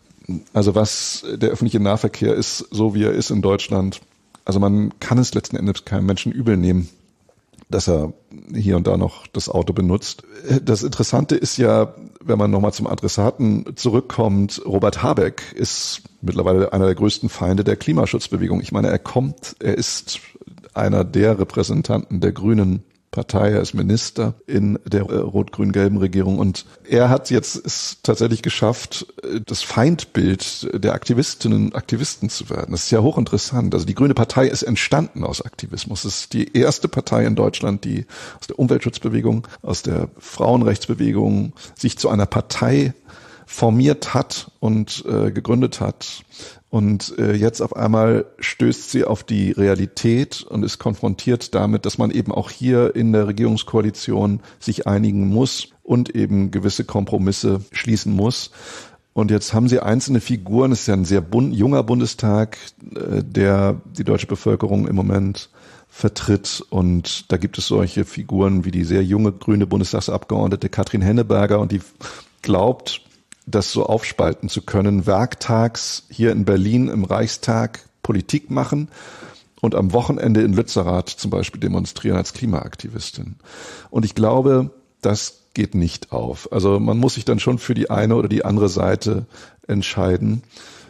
also was der öffentliche Nahverkehr ist, so wie er ist in Deutschland, also man kann es letzten Endes keinem Menschen übel nehmen, dass er hier und da noch das Auto benutzt. Das Interessante ist ja, wenn man nochmal zum Adressaten zurückkommt, Robert Habeck ist mittlerweile einer der größten Feinde der Klimaschutzbewegung. Ich meine, er kommt, er ist einer der Repräsentanten der Grünen Partei, er ist Minister in der äh, rot-grün-gelben Regierung und er hat jetzt es tatsächlich geschafft, das Feindbild der Aktivistinnen und Aktivisten zu werden. Das ist ja hochinteressant. Also die Grüne Partei ist entstanden aus Aktivismus. Es ist die erste Partei in Deutschland, die aus der Umweltschutzbewegung, aus der Frauenrechtsbewegung sich zu einer Partei formiert hat und äh, gegründet hat. Und äh, jetzt auf einmal stößt sie auf die Realität und ist konfrontiert damit, dass man eben auch hier in der Regierungskoalition sich einigen muss und eben gewisse Kompromisse schließen muss. Und jetzt haben sie einzelne Figuren, es ist ja ein sehr bun- junger Bundestag, äh, der die deutsche Bevölkerung im Moment vertritt. Und da gibt es solche Figuren wie die sehr junge grüne Bundestagsabgeordnete Katrin Henneberger und die glaubt, das so aufspalten zu können, werktags hier in Berlin im Reichstag Politik machen und am Wochenende in Lützerath zum Beispiel demonstrieren als Klimaaktivistin. Und ich glaube, das geht nicht auf. Also man muss sich dann schon für die eine oder die andere Seite entscheiden.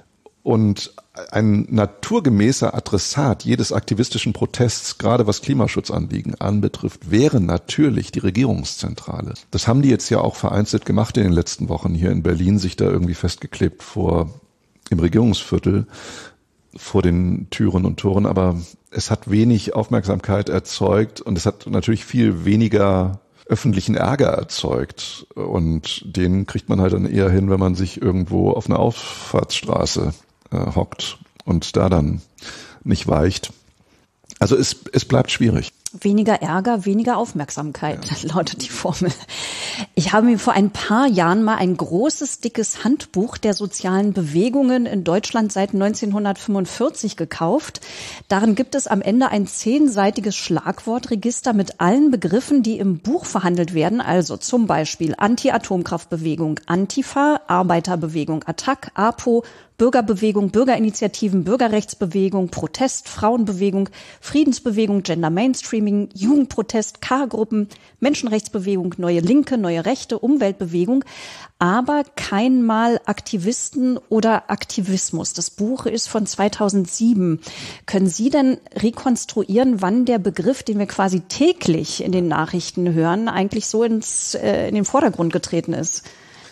Und ein naturgemäßer Adressat jedes aktivistischen Protests, gerade was Klimaschutzanliegen anbetrifft, wäre natürlich die Regierungszentrale. Das haben die jetzt ja auch vereinzelt gemacht in den letzten Wochen hier in Berlin, sich da irgendwie festgeklebt vor im Regierungsviertel vor den Türen und Toren. Aber es hat wenig Aufmerksamkeit erzeugt und es hat natürlich viel weniger öffentlichen Ärger erzeugt. Und den kriegt man halt dann eher hin, wenn man sich irgendwo auf einer Auffahrtsstraße Äh, hockt und da dann nicht weicht. Also es, es bleibt schwierig. Weniger Ärger, weniger Aufmerksamkeit, ja, lautet die Formel. Ich habe mir vor ein paar Jahren mal ein großes, dickes Handbuch der sozialen Bewegungen in Deutschland seit neunzehnhundertfünfundvierzig gekauft. Darin gibt es am Ende ein zehnseitiges Schlagwortregister mit allen Begriffen, die im Buch verhandelt werden. Also zum Beispiel Anti-Atomkraftbewegung, Antifa, Arbeiterbewegung, Attac, APO, Bürgerbewegung, Bürgerinitiativen, Bürgerrechtsbewegung, Protest, Frauenbewegung, Friedensbewegung, Gender Mainstreaming, Jugendprotest, K-Gruppen, Menschenrechtsbewegung, Neue Linke, Neue Rechte, Umweltbewegung, aber kein Mal Aktivisten oder Aktivismus. Das Buch ist von zweitausendsieben. Können Sie denn rekonstruieren, wann der Begriff, den wir quasi täglich in den Nachrichten hören, eigentlich so ins, äh, in den Vordergrund getreten ist?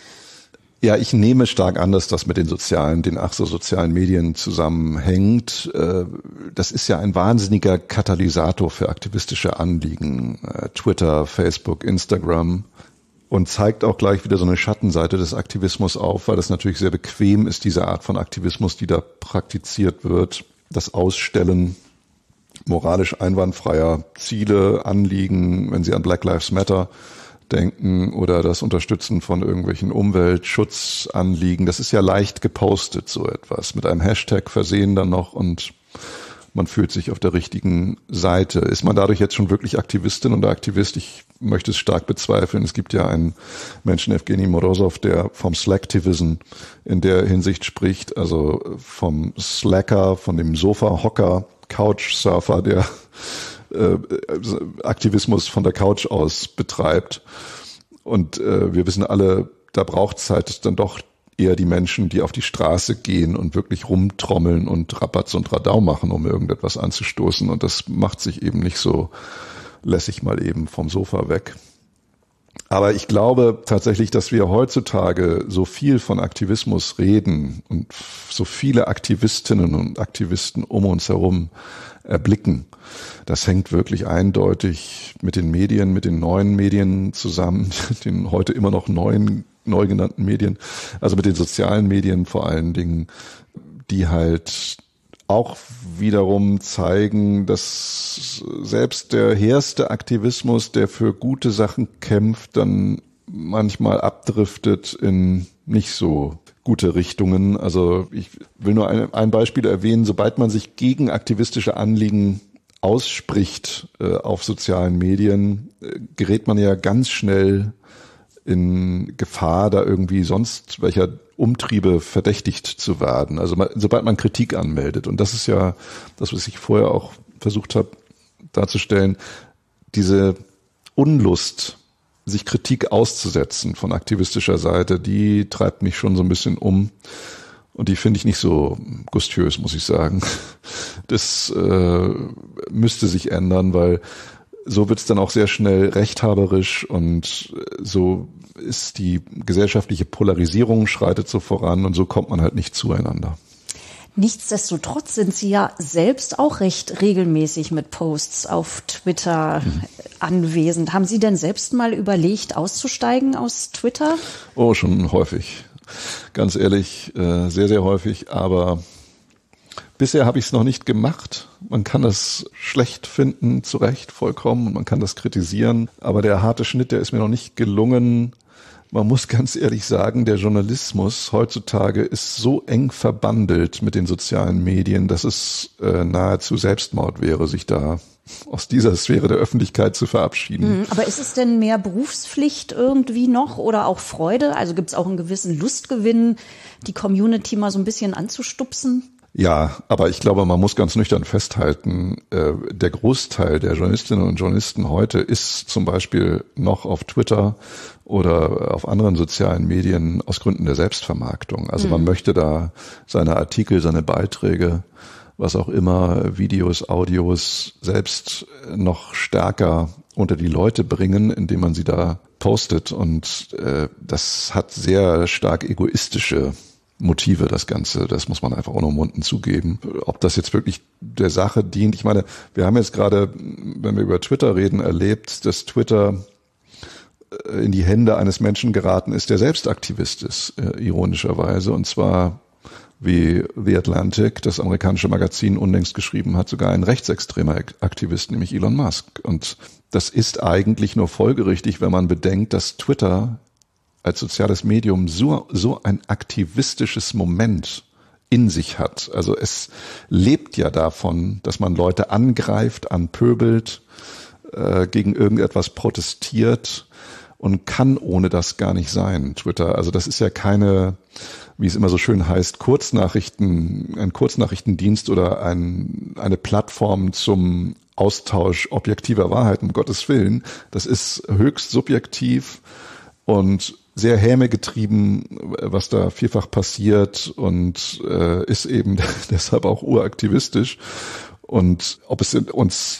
Ja, ich nehme stark an, dass das mit den sozialen, den ach so sozialen Medien zusammenhängt. Das ist ja ein wahnsinniger Katalysator für aktivistische Anliegen. Twitter, Facebook, Instagram. Und zeigt auch gleich wieder so eine Schattenseite des Aktivismus auf, weil das natürlich sehr bequem ist, diese Art von Aktivismus, die da praktiziert wird. Das Ausstellen moralisch einwandfreier Ziele, Anliegen, wenn Sie an Black Lives Matter denken oder das Unterstützen von irgendwelchen Umweltschutzanliegen. Das ist ja leicht gepostet, so etwas. Mit einem Hashtag versehen dann noch und man fühlt sich auf der richtigen Seite. Ist man dadurch jetzt schon wirklich Aktivistin oder Aktivist? Ich möchte es stark bezweifeln. Es gibt ja einen Menschen, Evgeny Morozov, der vom Slacktivism in der Hinsicht spricht, also vom Slacker, von dem Sofa-Hocker, Couchsurfer, der Äh, Aktivismus von der Couch aus betreibt. Und äh, wir wissen alle, da braucht es halt dann doch eher die Menschen, die auf die Straße gehen und wirklich rumtrommeln und Rabatz und Radau machen, um irgendetwas anzustoßen. Und das macht sich eben nicht so lässig mal eben vom Sofa weg. Aber ich glaube tatsächlich, dass wir heutzutage so viel von Aktivismus reden und so viele Aktivistinnen und Aktivisten um uns herum erblicken. Das hängt wirklich eindeutig mit den Medien, mit den neuen Medien zusammen, den heute immer noch neuen, neu genannten Medien, also mit den sozialen Medien vor allen Dingen, die halt auch wiederum zeigen, dass selbst der hehrste Aktivismus, der für gute Sachen kämpft, dann manchmal abdriftet in nicht so gute Richtungen. Also ich will nur ein, ein Beispiel erwähnen. Sobald man sich gegen aktivistische Anliegen ausspricht äh, auf sozialen Medien, äh, gerät man ja ganz schnell in Gefahr, da irgendwie sonst welcher Umtriebe verdächtigt zu werden. Also man, sobald man Kritik anmeldet. Und das ist ja das, was ich vorher auch versucht habe darzustellen, diese Unlust, sich Kritik auszusetzen von aktivistischer Seite, die treibt mich schon so ein bisschen um. Und die finde ich nicht so gustiös, muss ich sagen. Das äh, müsste sich ändern, weil so wird's dann auch sehr schnell rechthaberisch und so ist die gesellschaftliche Polarisierung schreitet so voran und so kommt man halt nicht zueinander. Nichtsdestotrotz sind Sie ja selbst auch recht regelmäßig mit Posts auf Twitter mhm. anwesend. Haben Sie denn selbst mal überlegt, auszusteigen aus Twitter? Oh, schon häufig. Ganz ehrlich, sehr, sehr häufig. Aber bisher habe ich es noch nicht gemacht. Man kann das schlecht finden, zu Recht, vollkommen. Und man kann das kritisieren. Aber der harte Schnitt, der ist mir noch nicht gelungen. Man muss ganz ehrlich sagen, der Journalismus heutzutage ist so eng verbandelt mit den sozialen Medien, dass es äh, nahezu Selbstmord wäre, sich da aus dieser Sphäre der Öffentlichkeit zu verabschieden. Aber ist es denn mehr Berufspflicht irgendwie noch oder auch Freude? Also gibt es auch einen gewissen Lustgewinn, die Community mal so ein bisschen anzustupsen? Ja, aber ich glaube, man muss ganz nüchtern festhalten, äh, der Großteil der Journalistinnen und Journalisten heute ist zum Beispiel noch auf Twitter oder auf anderen sozialen Medien aus Gründen der Selbstvermarktung. Also mhm. man möchte da seine Artikel, seine Beiträge, was auch immer, Videos, Audios selbst noch stärker unter die Leute bringen, indem man sie da postet. Und äh, das hat sehr stark egoistische Motive, das Ganze, das muss man einfach unumwunden zugeben. Ob das jetzt wirklich der Sache dient, ich meine, wir haben jetzt gerade, wenn wir über Twitter reden, erlebt, dass Twitter in die Hände eines Menschen geraten ist, der selbst Aktivist ist, äh, ironischerweise, und zwar, wie The Atlantic, das amerikanische Magazin, unlängst geschrieben hat, sogar ein rechtsextremer Aktivist, nämlich Elon Musk. Und das ist eigentlich nur folgerichtig, wenn man bedenkt, dass Twitter als soziales Medium so, so ein aktivistisches Moment in sich hat. Also es lebt ja davon, dass man Leute angreift, anpöbelt, äh, gegen irgendetwas protestiert und kann ohne das gar nicht sein, Twitter. Also das ist ja keine, wie es immer so schön heißt, Kurznachrichten, ein Kurznachrichtendienst oder ein, eine Plattform zum Austausch objektiver Wahrheiten, um Gottes Willen. Das ist höchst subjektiv und sehr häme getrieben, was da vielfach passiert, und äh, ist eben deshalb auch uraktivistisch. Und ob es uns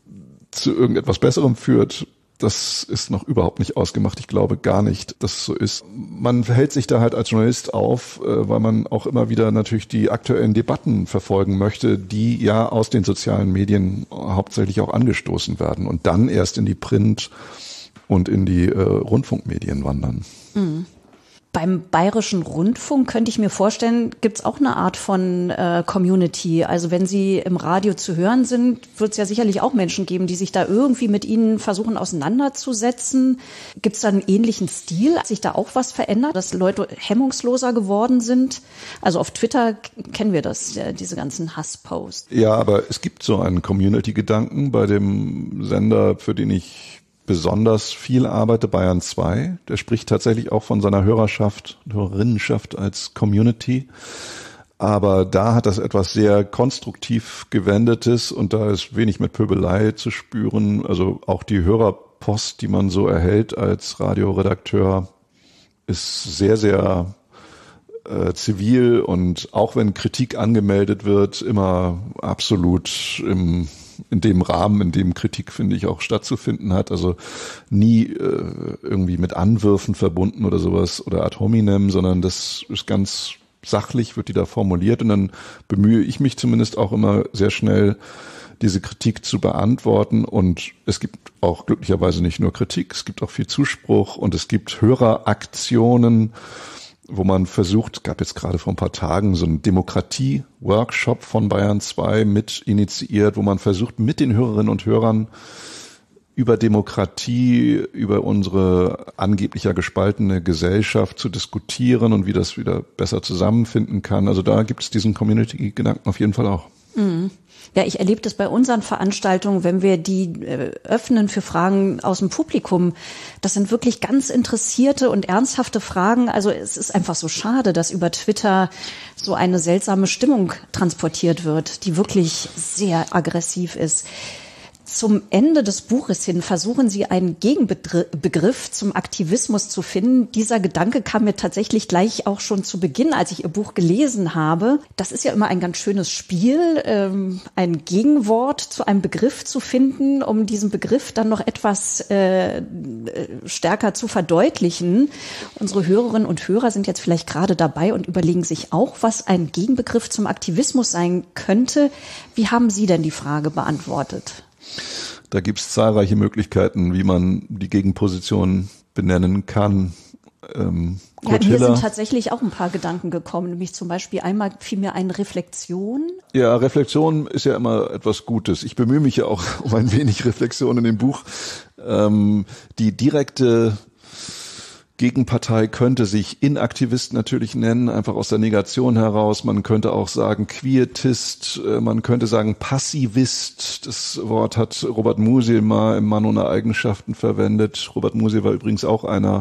zu irgendetwas Besserem führt, das ist noch überhaupt nicht ausgemacht. Ich glaube gar nicht, dass es so ist. Man hält sich da halt als Journalist auf, weil man auch immer wieder natürlich die aktuellen Debatten verfolgen möchte, die ja aus den sozialen Medien hauptsächlich auch angestoßen werden und dann erst in die Print- und in die äh, Rundfunkmedien wandern. Mhm. Beim Bayerischen Rundfunk könnte ich mir vorstellen, gibt es auch eine Art von äh, Community. Also wenn Sie im Radio zu hören sind, wird es ja sicherlich auch Menschen geben, die sich da irgendwie mit Ihnen versuchen auseinanderzusetzen. Gibt es da einen ähnlichen Stil? Hat sich da auch was verändert, dass Leute hemmungsloser geworden sind? Also auf Twitter kennen wir das, ja, diese ganzen Hassposts. Ja, aber es gibt so einen Community-Gedanken bei dem Sender, für den ich besonders viel arbeite, Bayern zwei. Der spricht tatsächlich auch von seiner Hörerschaft, Hörerinnenschaft als Community. Aber da hat das etwas sehr konstruktiv Gewendetes und da ist wenig mit Pöbelei zu spüren. Also auch die Hörerpost, die man so erhält als Radioredakteur, ist sehr, sehr äh, zivil und auch wenn Kritik angemeldet wird, immer absolut im in dem Rahmen, in dem Kritik, finde ich, auch stattzufinden hat. Also nie äh, irgendwie mit Anwürfen verbunden oder sowas oder ad hominem, sondern das ist ganz sachlich, wird die da formuliert und dann bemühe ich mich zumindest auch immer sehr schnell, diese Kritik zu beantworten. Und es gibt auch glücklicherweise nicht nur Kritik, es gibt auch viel Zuspruch und es gibt Höreraktionen, wo man versucht, gab jetzt gerade vor ein paar Tagen so einen Demokratie-Workshop von Bayern zwei mit initiiert, wo man versucht, mit den Hörerinnen und Hörern über Demokratie, über unsere angeblich ja gespaltene Gesellschaft zu diskutieren und wie das wieder besser zusammenfinden kann. Also da gibt es diesen Community-Gedanken auf jeden Fall auch. Mhm. Ja, ich erlebe das bei unseren Veranstaltungen, wenn wir die äh, öffnen für Fragen aus dem Publikum. Das sind wirklich ganz interessierte und ernsthafte Fragen. Also es ist einfach so schade, dass über Twitter so eine seltsame Stimmung transportiert wird, die wirklich sehr aggressiv ist. Zum Ende des Buches hin versuchen Sie einen Gegenbegriff zum Aktivismus zu finden. Dieser Gedanke kam mir tatsächlich gleich auch schon zu Beginn, als ich Ihr Buch gelesen habe. Das ist ja immer ein ganz schönes Spiel, ähm, ein Gegenwort zu einem Begriff zu finden, um diesen Begriff dann noch etwas äh, stärker zu verdeutlichen. Unsere Hörerinnen und Hörer sind jetzt vielleicht gerade dabei und überlegen sich auch, was ein Gegenbegriff zum Aktivismus sein könnte. Wie haben Sie denn die Frage beantwortet? Da gibt es zahlreiche Möglichkeiten, wie man die Gegenposition benennen kann. Ähm, ja, mir Hiller, sind tatsächlich auch ein paar Gedanken gekommen, nämlich zum Beispiel einmal fiel mir ein Reflexion. Ja, Reflexion ist ja immer etwas Gutes. Ich bemühe mich ja auch um ein wenig Reflexion in dem Buch. Ähm, die direkte Gegenpartei könnte sich Inaktivist natürlich nennen, einfach aus der Negation heraus. Man könnte auch sagen Quietist, man könnte sagen Passivist. Das Wort hat Robert Musil mal im Mann ohne Eigenschaften verwendet. Robert Musil war übrigens auch einer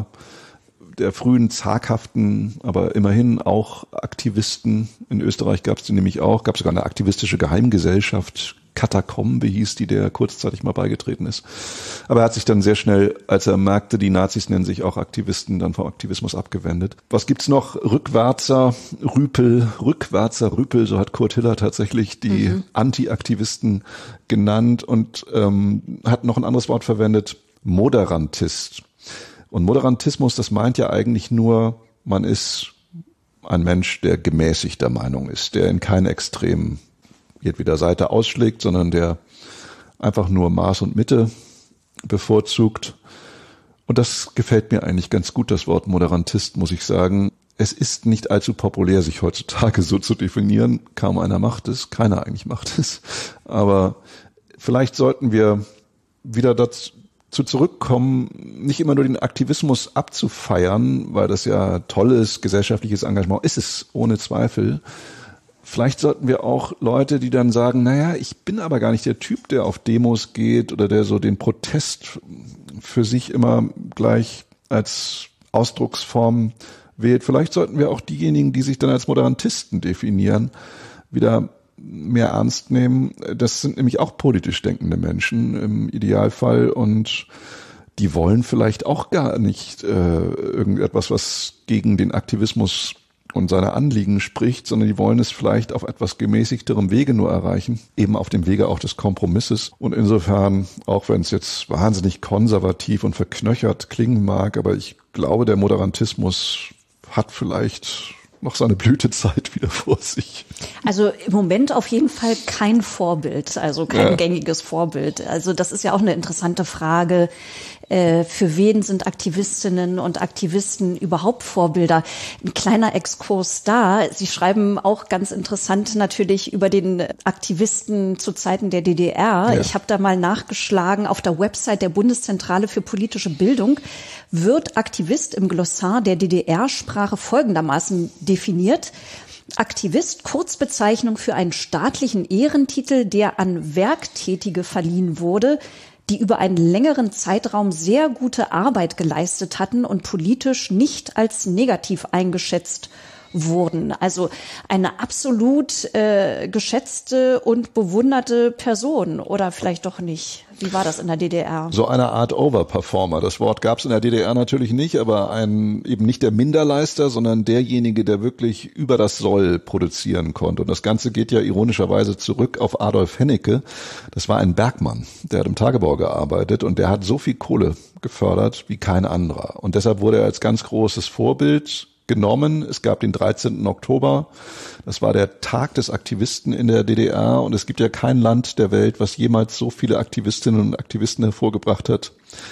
der frühen zaghaften, aber immerhin auch Aktivisten. In Österreich gab es die nämlich auch, gab sogar eine aktivistische Geheimgesellschaft, Katakombe hieß die, der kurzzeitig mal beigetreten ist. Aber er hat sich dann sehr schnell, als er merkte, die Nazis nennen sich auch Aktivisten, dann vom Aktivismus abgewendet. Was gibt's noch? Rückwärtser, Rüpel, Rückwärtser, Rüpel, so hat Kurt Hiller tatsächlich die mhm. Anti-Aktivisten genannt und ähm, hat noch ein anderes Wort verwendet, Moderantist. Und Moderantismus, das meint ja eigentlich nur, man ist ein Mensch, der gemäßigter Meinung ist, der in keinen Extremen jedweder Seite ausschlägt, sondern der einfach nur Maß und Mitte bevorzugt. Und das gefällt mir eigentlich ganz gut, das Wort Moderantist, muss ich sagen. Es ist nicht allzu populär, sich heutzutage so zu definieren. Kaum einer macht es, keiner eigentlich macht es. Aber vielleicht sollten wir wieder dazu zurückkommen, nicht immer nur den Aktivismus abzufeiern, weil das ja tolles gesellschaftliches Engagement ist es, ohne Zweifel. Vielleicht sollten wir auch Leute, die dann sagen, naja, ich bin aber gar nicht der Typ, der auf Demos geht oder der so den Protest für sich immer gleich als Ausdrucksform wählt. Vielleicht sollten wir auch diejenigen, die sich dann als Moderantisten definieren, wieder mehr ernst nehmen. Das sind nämlich auch politisch denkende Menschen im Idealfall und die wollen vielleicht auch gar nicht äh, irgendetwas, was gegen den Aktivismus und seine Anliegen spricht, sondern die wollen es vielleicht auf etwas gemäßigterem Wege nur erreichen, eben auf dem Wege auch des Kompromisses. Und insofern, auch wenn es jetzt wahnsinnig konservativ und verknöchert klingen mag, aber ich glaube, der Moderantismus hat vielleicht noch seine Blütezeit wieder vor sich. Also im Moment auf jeden Fall kein Vorbild, also kein ja. gängiges Vorbild. Also das ist ja auch eine interessante Frage. Äh, für wen sind Aktivistinnen und Aktivisten überhaupt Vorbilder? Ein kleiner Exkurs da. Sie schreiben auch ganz interessant natürlich über den Aktivisten zu Zeiten der D D R. Ja. Ich habe da mal nachgeschlagen auf der Website der Bundeszentrale für politische Bildung wird Aktivist im Glossar der D D R-Sprache folgendermaßen definiert. Aktivist, Kurzbezeichnung für einen staatlichen Ehrentitel, der an Werktätige verliehen wurde, die über einen längeren Zeitraum sehr gute Arbeit geleistet hatten und politisch nicht als negativ eingeschätzt wurden. Also eine absolut äh, geschätzte und bewunderte Person oder vielleicht doch nicht. Wie war das in der D D R? So eine Art Overperformer. Das Wort gab es in der D D R natürlich nicht, aber ein eben nicht der Minderleister, sondern derjenige, der wirklich über das Soll produzieren konnte. Und das Ganze geht ja ironischerweise zurück auf Adolf Hennecke. Das war ein Bergmann, der hat im Tagebau gearbeitet und der hat so viel Kohle gefördert wie kein anderer. Und deshalb wurde er als ganz großes Vorbild genommen. Es gab den dreizehnten Oktober. Das war der Tag des Aktivisten in der D D R. Und es gibt ja kein Land der Welt, was jemals so viele Aktivistinnen und Aktivisten hervorgebracht hat,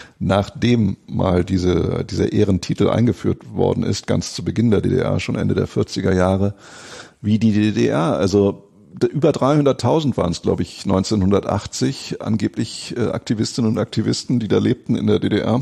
nachdem mal diese, dieser Ehrentitel eingeführt worden ist, ganz zu Beginn der D D R, schon Ende der vierziger Jahre, wie die D D R. Also über dreihunderttausend waren es, glaube ich, neunzehnhundertachtzig angeblich äh, Aktivistinnen und Aktivisten, die da lebten in der D D R.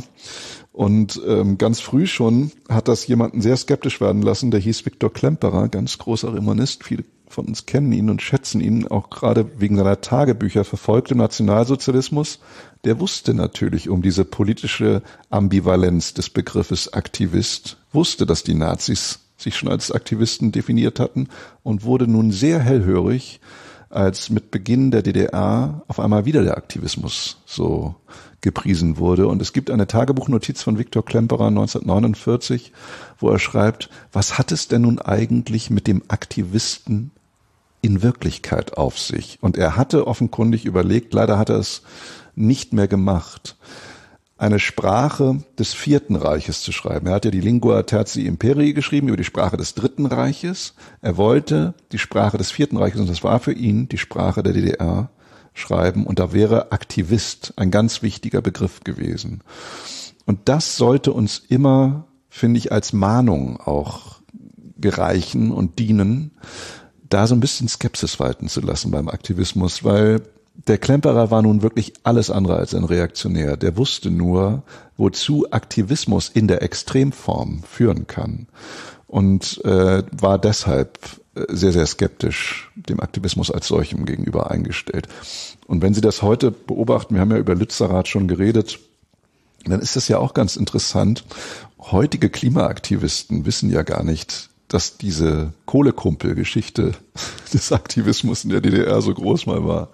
Und ähm, ganz früh schon hat das jemanden sehr skeptisch werden lassen, der hieß Viktor Klemperer, ganz großer Romanist. Viele von uns kennen ihn und schätzen ihn, auch gerade wegen seiner Tagebücher, verfolgt im Nationalsozialismus. Der wusste natürlich um diese politische Ambivalenz des Begriffes Aktivist, wusste, dass die Nazis sich schon als Aktivisten definiert hatten und wurde nun sehr hellhörig, als mit Beginn der D D R auf einmal wieder der Aktivismus so gepriesen wurde. Und es gibt eine Tagebuchnotiz von Viktor Klemperer neunzehnhundertneunundvierzig, wo er schreibt, was hat es denn nun eigentlich mit dem Aktivisten in Wirklichkeit auf sich? Und er hatte offenkundig überlegt, leider hat er es nicht mehr gemacht, eine Sprache des Vierten Reiches zu schreiben. Er hat ja die Lingua Tertii Imperii geschrieben, über die Sprache des Dritten Reiches. Er wollte die Sprache des Vierten Reiches, und das war für ihn die Sprache der D D R, schreiben. Und da wäre Aktivist ein ganz wichtiger Begriff gewesen. Und das sollte uns immer, finde ich, als Mahnung auch gereichen und dienen, da so ein bisschen Skepsis walten zu lassen beim Aktivismus, weil der Klemperer war nun wirklich alles andere als ein Reaktionär. Der wusste nur, wozu Aktivismus in der Extremform führen kann und äh, war deshalb sehr, sehr skeptisch dem Aktivismus als solchem gegenüber eingestellt. Und wenn Sie das heute beobachten, wir haben ja über Lützerath schon geredet, dann ist das ja auch ganz interessant. Heutige Klimaaktivisten wissen ja gar nicht, dass diese Kohlekumpel-Geschichte des Aktivismus in der D D R so groß mal war.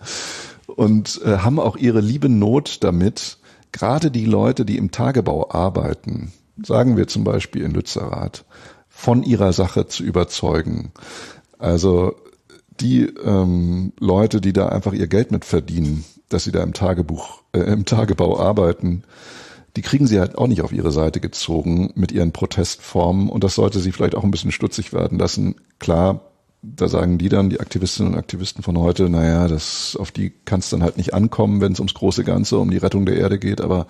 Und äh, haben auch ihre liebe Not damit, gerade die Leute, die im Tagebau arbeiten, sagen wir zum Beispiel in Lützerath, von ihrer Sache zu überzeugen. Also die ähm, Leute, die da einfach ihr Geld mit verdienen, dass sie da im Tagebuch, äh, im Tagebau arbeiten, die kriegen sie halt auch nicht auf ihre Seite gezogen mit ihren Protestformen, und das sollte sie vielleicht auch ein bisschen stutzig werden lassen. Klar, da sagen die dann, die Aktivistinnen und Aktivisten von heute, naja, das, auf die kann es dann halt nicht ankommen, wenn es ums große Ganze, um die Rettung der Erde geht, aber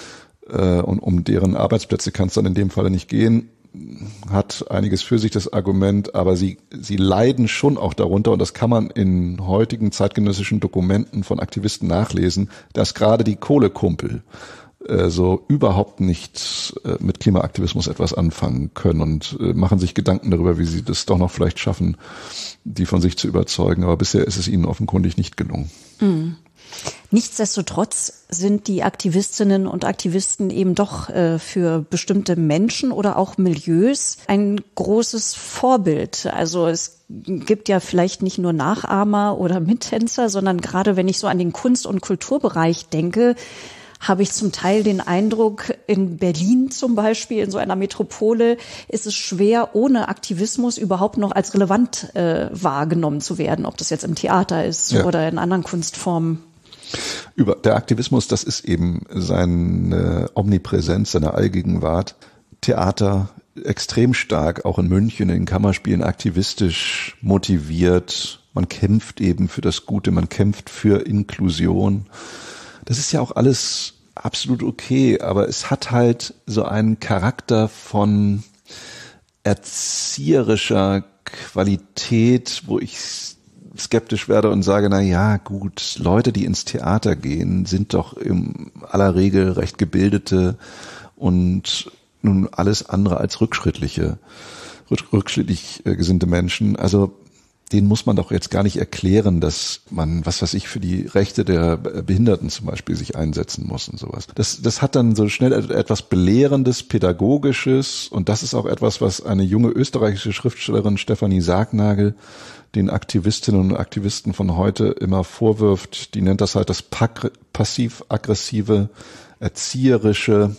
äh, und um deren Arbeitsplätze kann es dann in dem Falle nicht gehen. Hat einiges für sich, das Argument, aber sie, sie leiden schon auch darunter, und das kann man in heutigen zeitgenössischen Dokumenten von Aktivisten nachlesen, dass gerade die Kohlekumpel äh, so überhaupt nicht äh, mit Klimaaktivismus etwas anfangen können und äh, machen sich Gedanken darüber, wie sie das doch noch vielleicht schaffen, die von sich zu überzeugen. Aber bisher ist es ihnen offenkundig nicht gelungen. Mhm. Nichtsdestotrotz sind die Aktivistinnen und Aktivisten eben doch äh, für bestimmte Menschen oder auch Milieus ein großes Vorbild. Also es gibt ja vielleicht nicht nur Nachahmer oder Mittänzer, sondern gerade wenn ich so an den Kunst- und Kulturbereich denke, habe ich zum Teil den Eindruck, in Berlin zum Beispiel, in so einer Metropole, ist es schwer, ohne Aktivismus überhaupt noch als relevant äh, wahrgenommen zu werden, ob das jetzt im Theater ist ja. oder in anderen Kunstformen. Über der Aktivismus, das ist eben seine Omnipräsenz, seine Allgegenwart. Theater extrem stark, auch in München, in Kammerspielen aktivistisch motiviert. Man kämpft eben für das Gute, man kämpft für Inklusion. Das ist ja auch alles absolut okay, aber es hat halt so einen Charakter von erzieherischer Qualität, wo ich skeptisch werde und sage, na ja, gut, Leute, die ins Theater gehen, sind doch in aller Regel recht gebildete und nun alles andere als rückschrittliche, rückschrittlich gesinnte Menschen. Also denen muss man doch jetzt gar nicht erklären, dass man, was weiß ich, für die Rechte der Behinderten zum Beispiel sich einsetzen muss und sowas. Das, das hat dann so schnell etwas Belehrendes, Pädagogisches, und das ist auch etwas, was eine junge österreichische Schriftstellerin Stefanie Sargnagel den Aktivistinnen und Aktivisten von heute immer vorwirft. Die nennt das halt das passiv-aggressive, erzieherische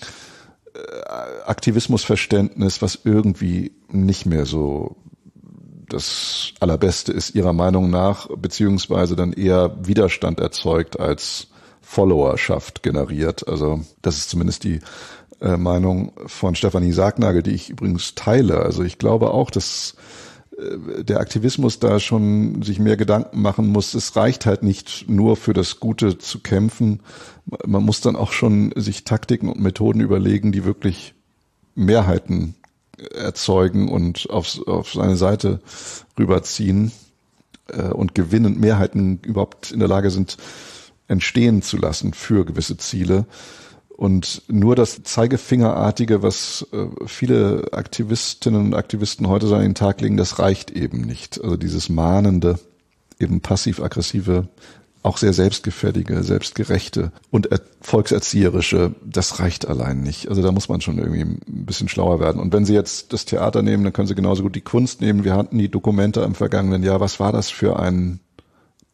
Aktivismusverständnis, was irgendwie nicht mehr so das Allerbeste ist ihrer Meinung nach, beziehungsweise dann eher Widerstand erzeugt als Followerschaft generiert. Also das ist zumindest die äh, Meinung von Stefanie Sargnagel, die ich übrigens teile. Also ich glaube auch, dass äh, der Aktivismus da schon sich mehr Gedanken machen muss. Es reicht halt nicht nur für das Gute zu kämpfen. Man muss dann auch schon sich Taktiken und Methoden überlegen, die wirklich Mehrheiten erzeugen und auf, auf seine Seite rüberziehen äh, und gewinnen, Mehrheiten überhaupt in der Lage sind, entstehen zu lassen für gewisse Ziele. Und nur das Zeigefingerartige, was äh, viele Aktivistinnen und Aktivisten heute so an den Tag legen, das reicht eben nicht. Also dieses mahnende, eben passiv-aggressive, auch sehr selbstgefällige, selbstgerechte und volkserzieherische, das reicht allein nicht. Also da muss man schon irgendwie ein bisschen schlauer werden. Und wenn Sie jetzt das Theater nehmen, dann können Sie genauso gut die Kunst nehmen. Wir hatten die Dokumente im vergangenen Jahr. Was war das für ein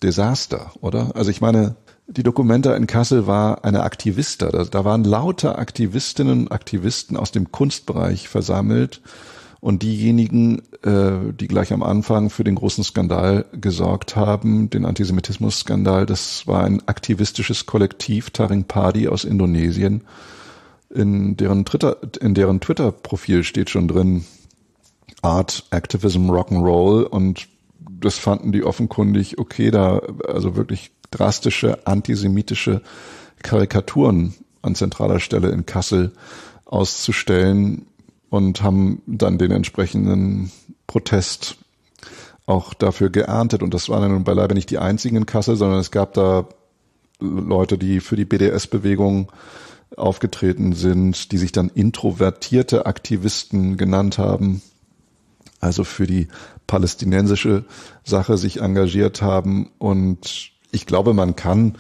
Desaster, oder? Also ich meine, die Documenta in Kassel war eine Aktivista. Da, da waren lauter Aktivistinnen und Aktivisten aus dem Kunstbereich versammelt. Und diejenigen, äh, die gleich am Anfang für den großen Skandal gesorgt haben, den Antisemitismus-Skandal, das war ein aktivistisches Kollektiv, Taring Padi aus Indonesien. In deren Twitter, in deren Twitter-Profil steht schon drin, Art, Activism, Rock'n'Roll. Und das fanden die offenkundig okay, da also wirklich drastische antisemitische Karikaturen an zentraler Stelle in Kassel auszustellen und haben dann den entsprechenden Protest auch dafür geerntet. Und das waren dann nun beileibe nicht die einzigen in Kassel, sondern es gab da Leute, die für die B D S-Bewegung aufgetreten sind, die sich dann introvertierte Aktivisten genannt haben, also für die palästinensische Sache sich engagiert haben. Und ich glaube, man kann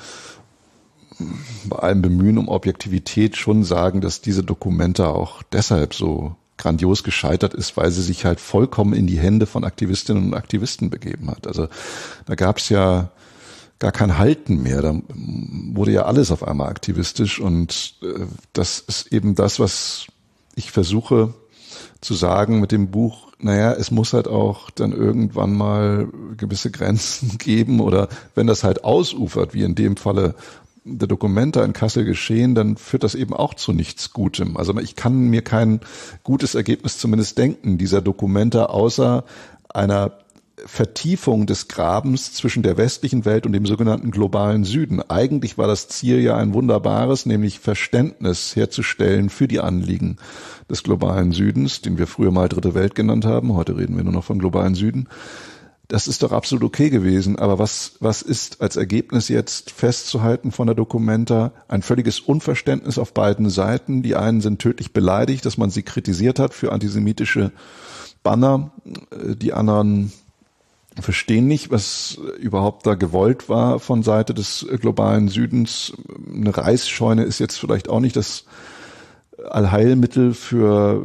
bei allem Bemühen um Objektivität schon sagen, dass diese Documenta auch deshalb so grandios gescheitert ist, weil sie sich halt vollkommen in die Hände von Aktivistinnen und Aktivisten begeben hat. Also da gab es ja gar kein Halten mehr. Da wurde ja alles auf einmal aktivistisch und äh, das ist eben das, was ich versuche zu sagen mit dem Buch. Naja, es muss halt auch dann irgendwann mal gewisse Grenzen geben oder wenn das halt ausufert, wie in dem Falle der Documenta in Kassel geschehen, dann führt das eben auch zu nichts Gutem. Also ich kann mir kein gutes Ergebnis zumindest denken, dieser Documenta, außer einer Vertiefung des Grabens zwischen der westlichen Welt und dem sogenannten globalen Süden. Eigentlich war das Ziel ja ein wunderbares, nämlich Verständnis herzustellen für die Anliegen des globalen Südens, den wir früher mal Dritte Welt genannt haben. Heute reden wir nur noch vom globalen Süden. Das ist doch absolut okay gewesen. Aber was, was ist als Ergebnis jetzt festzuhalten von der Documenta? Ein völliges Unverständnis auf beiden Seiten. Die einen sind tödlich beleidigt, dass man sie kritisiert hat für antisemitische Banner. Die anderen verstehen nicht, was überhaupt da gewollt war von Seite des globalen Südens. Eine Reisscheune ist jetzt vielleicht auch nicht das Allheilmittel für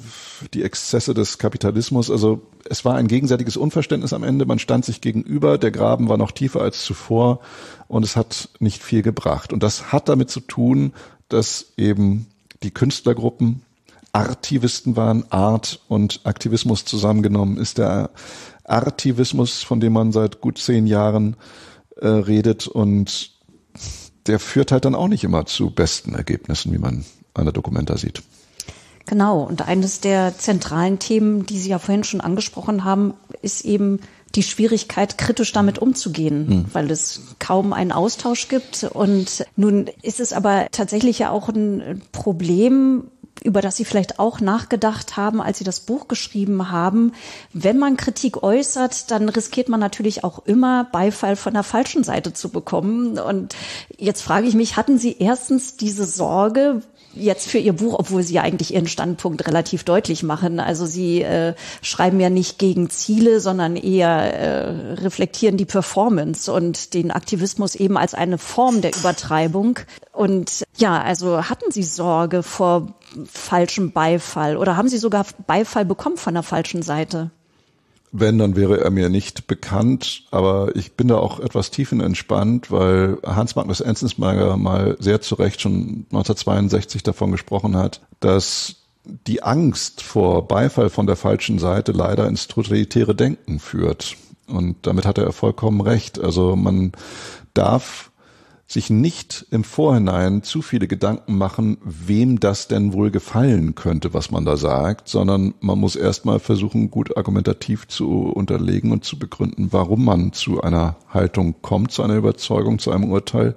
die Exzesse des Kapitalismus. Also es war ein gegenseitiges Unverständnis am Ende. Man stand sich gegenüber. Der Graben war noch tiefer als zuvor und es hat nicht viel gebracht. Und das hat damit zu tun, dass eben die Künstlergruppen Artivisten waren. Art und Aktivismus zusammengenommen ist der Artivismus, von dem man seit gut zehn Jahren äh, redet, und der führt halt dann auch nicht immer zu besten Ergebnissen, wie man an der Documenta sieht. Genau, und eines der zentralen Themen, die Sie ja vorhin schon angesprochen haben, ist eben die Schwierigkeit, kritisch damit umzugehen, hm. weil es kaum einen Austausch gibt. Und nun ist es aber tatsächlich ja auch ein Problem, über das Sie vielleicht auch nachgedacht haben, als Sie das Buch geschrieben haben. Wenn man Kritik äußert, dann riskiert man natürlich auch immer, Beifall von der falschen Seite zu bekommen. Und jetzt frage ich mich, hatten Sie erstens diese Sorge jetzt für Ihr Buch, obwohl Sie ja eigentlich Ihren Standpunkt relativ deutlich machen? Also Sie äh, schreiben ja nicht gegen Ziele, sondern eher äh, reflektieren die Performance und den Aktivismus eben als eine Form der Übertreibung. Und ja, also hatten Sie Sorge vor falschem Beifall oder haben Sie sogar Beifall bekommen von der falschen Seite? Wenn, dann wäre er mir nicht bekannt, aber ich bin da auch etwas tiefenentspannt, weil Hans Magnus Enzensberger mal sehr zu Recht schon neunzehnhundertzweiundsechzig davon gesprochen hat, dass die Angst vor Beifall von der falschen Seite leider ins totalitäre Denken führt. Und damit hat er vollkommen recht. Also man darf sich nicht im Vorhinein zu viele Gedanken machen, wem das denn wohl gefallen könnte, was man da sagt, sondern man muss erstmal versuchen, gut argumentativ zu unterlegen und zu begründen, warum man zu einer Haltung kommt, zu einer Überzeugung, zu einem Urteil.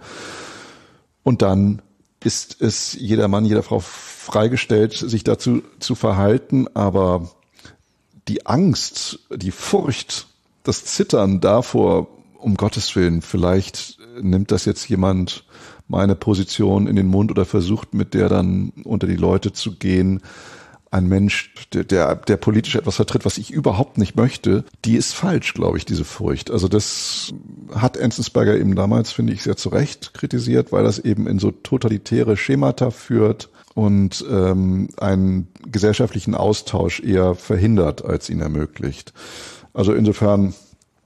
Und dann ist es jeder Mann, jeder Frau freigestellt, sich dazu zu verhalten, aber die Angst, die Furcht, das Zittern davor, um Gottes Willen, vielleicht nimmt das jetzt jemand meine Position in den Mund oder versucht mit der dann unter die Leute zu gehen. Ein Mensch, der, der, der politisch etwas vertritt, was ich überhaupt nicht möchte, die ist falsch, glaube ich, diese Furcht. Also das hat Enzensberger eben damals, finde ich, sehr zu Recht kritisiert, weil das eben in so totalitäre Schemata führt und ähm, einen gesellschaftlichen Austausch eher verhindert, als ihn ermöglicht. Also insofern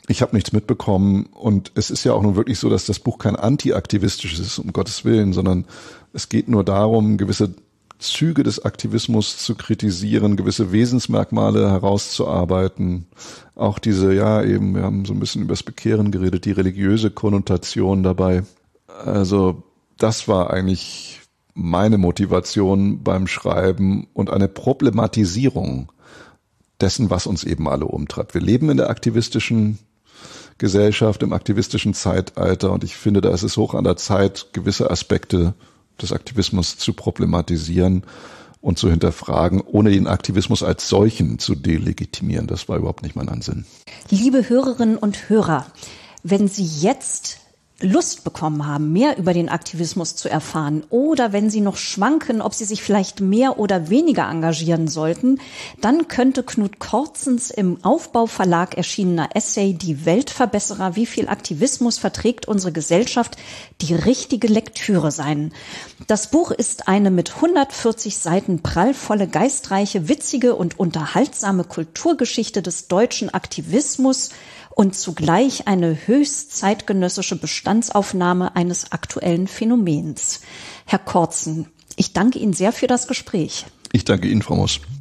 Ich habe nichts mitbekommen und es ist ja auch nun wirklich so, dass das Buch kein anti-aktivistisches ist, um Gottes Willen, sondern es geht nur darum, gewisse Züge des Aktivismus zu kritisieren, gewisse Wesensmerkmale herauszuarbeiten. Auch diese, ja eben, wir haben so ein bisschen über das Bekehren geredet, die religiöse Konnotation dabei. Also das war eigentlich meine Motivation beim Schreiben und eine Problematisierung dessen, was uns eben alle umtreibt. Wir leben in der aktivistischen Gesellschaft, im aktivistischen Zeitalter und ich finde, da ist es hoch an der Zeit, gewisse Aspekte des Aktivismus zu problematisieren und zu hinterfragen, ohne den Aktivismus als solchen zu delegitimieren. Das war überhaupt nicht mein Ansinn. Liebe Hörerinnen und Hörer, wenn Sie jetzt Lust bekommen haben, mehr über den Aktivismus zu erfahren oder wenn Sie noch schwanken, ob Sie sich vielleicht mehr oder weniger engagieren sollten, dann könnte Knut Kortzens im Aufbau Verlag erschienener Essay Die Weltverbesserer, wie viel Aktivismus verträgt unsere Gesellschaft, die richtige Lektüre sein. Das Buch ist eine mit hundertvierzig Seiten prallvolle, geistreiche, witzige und unterhaltsame Kulturgeschichte des deutschen Aktivismus und zugleich eine höchst zeitgenössische Bestandsaufnahme eines aktuellen Phänomens. Herr Kortzen, ich danke Ihnen sehr für das Gespräch. Ich danke Ihnen, Frau Moos.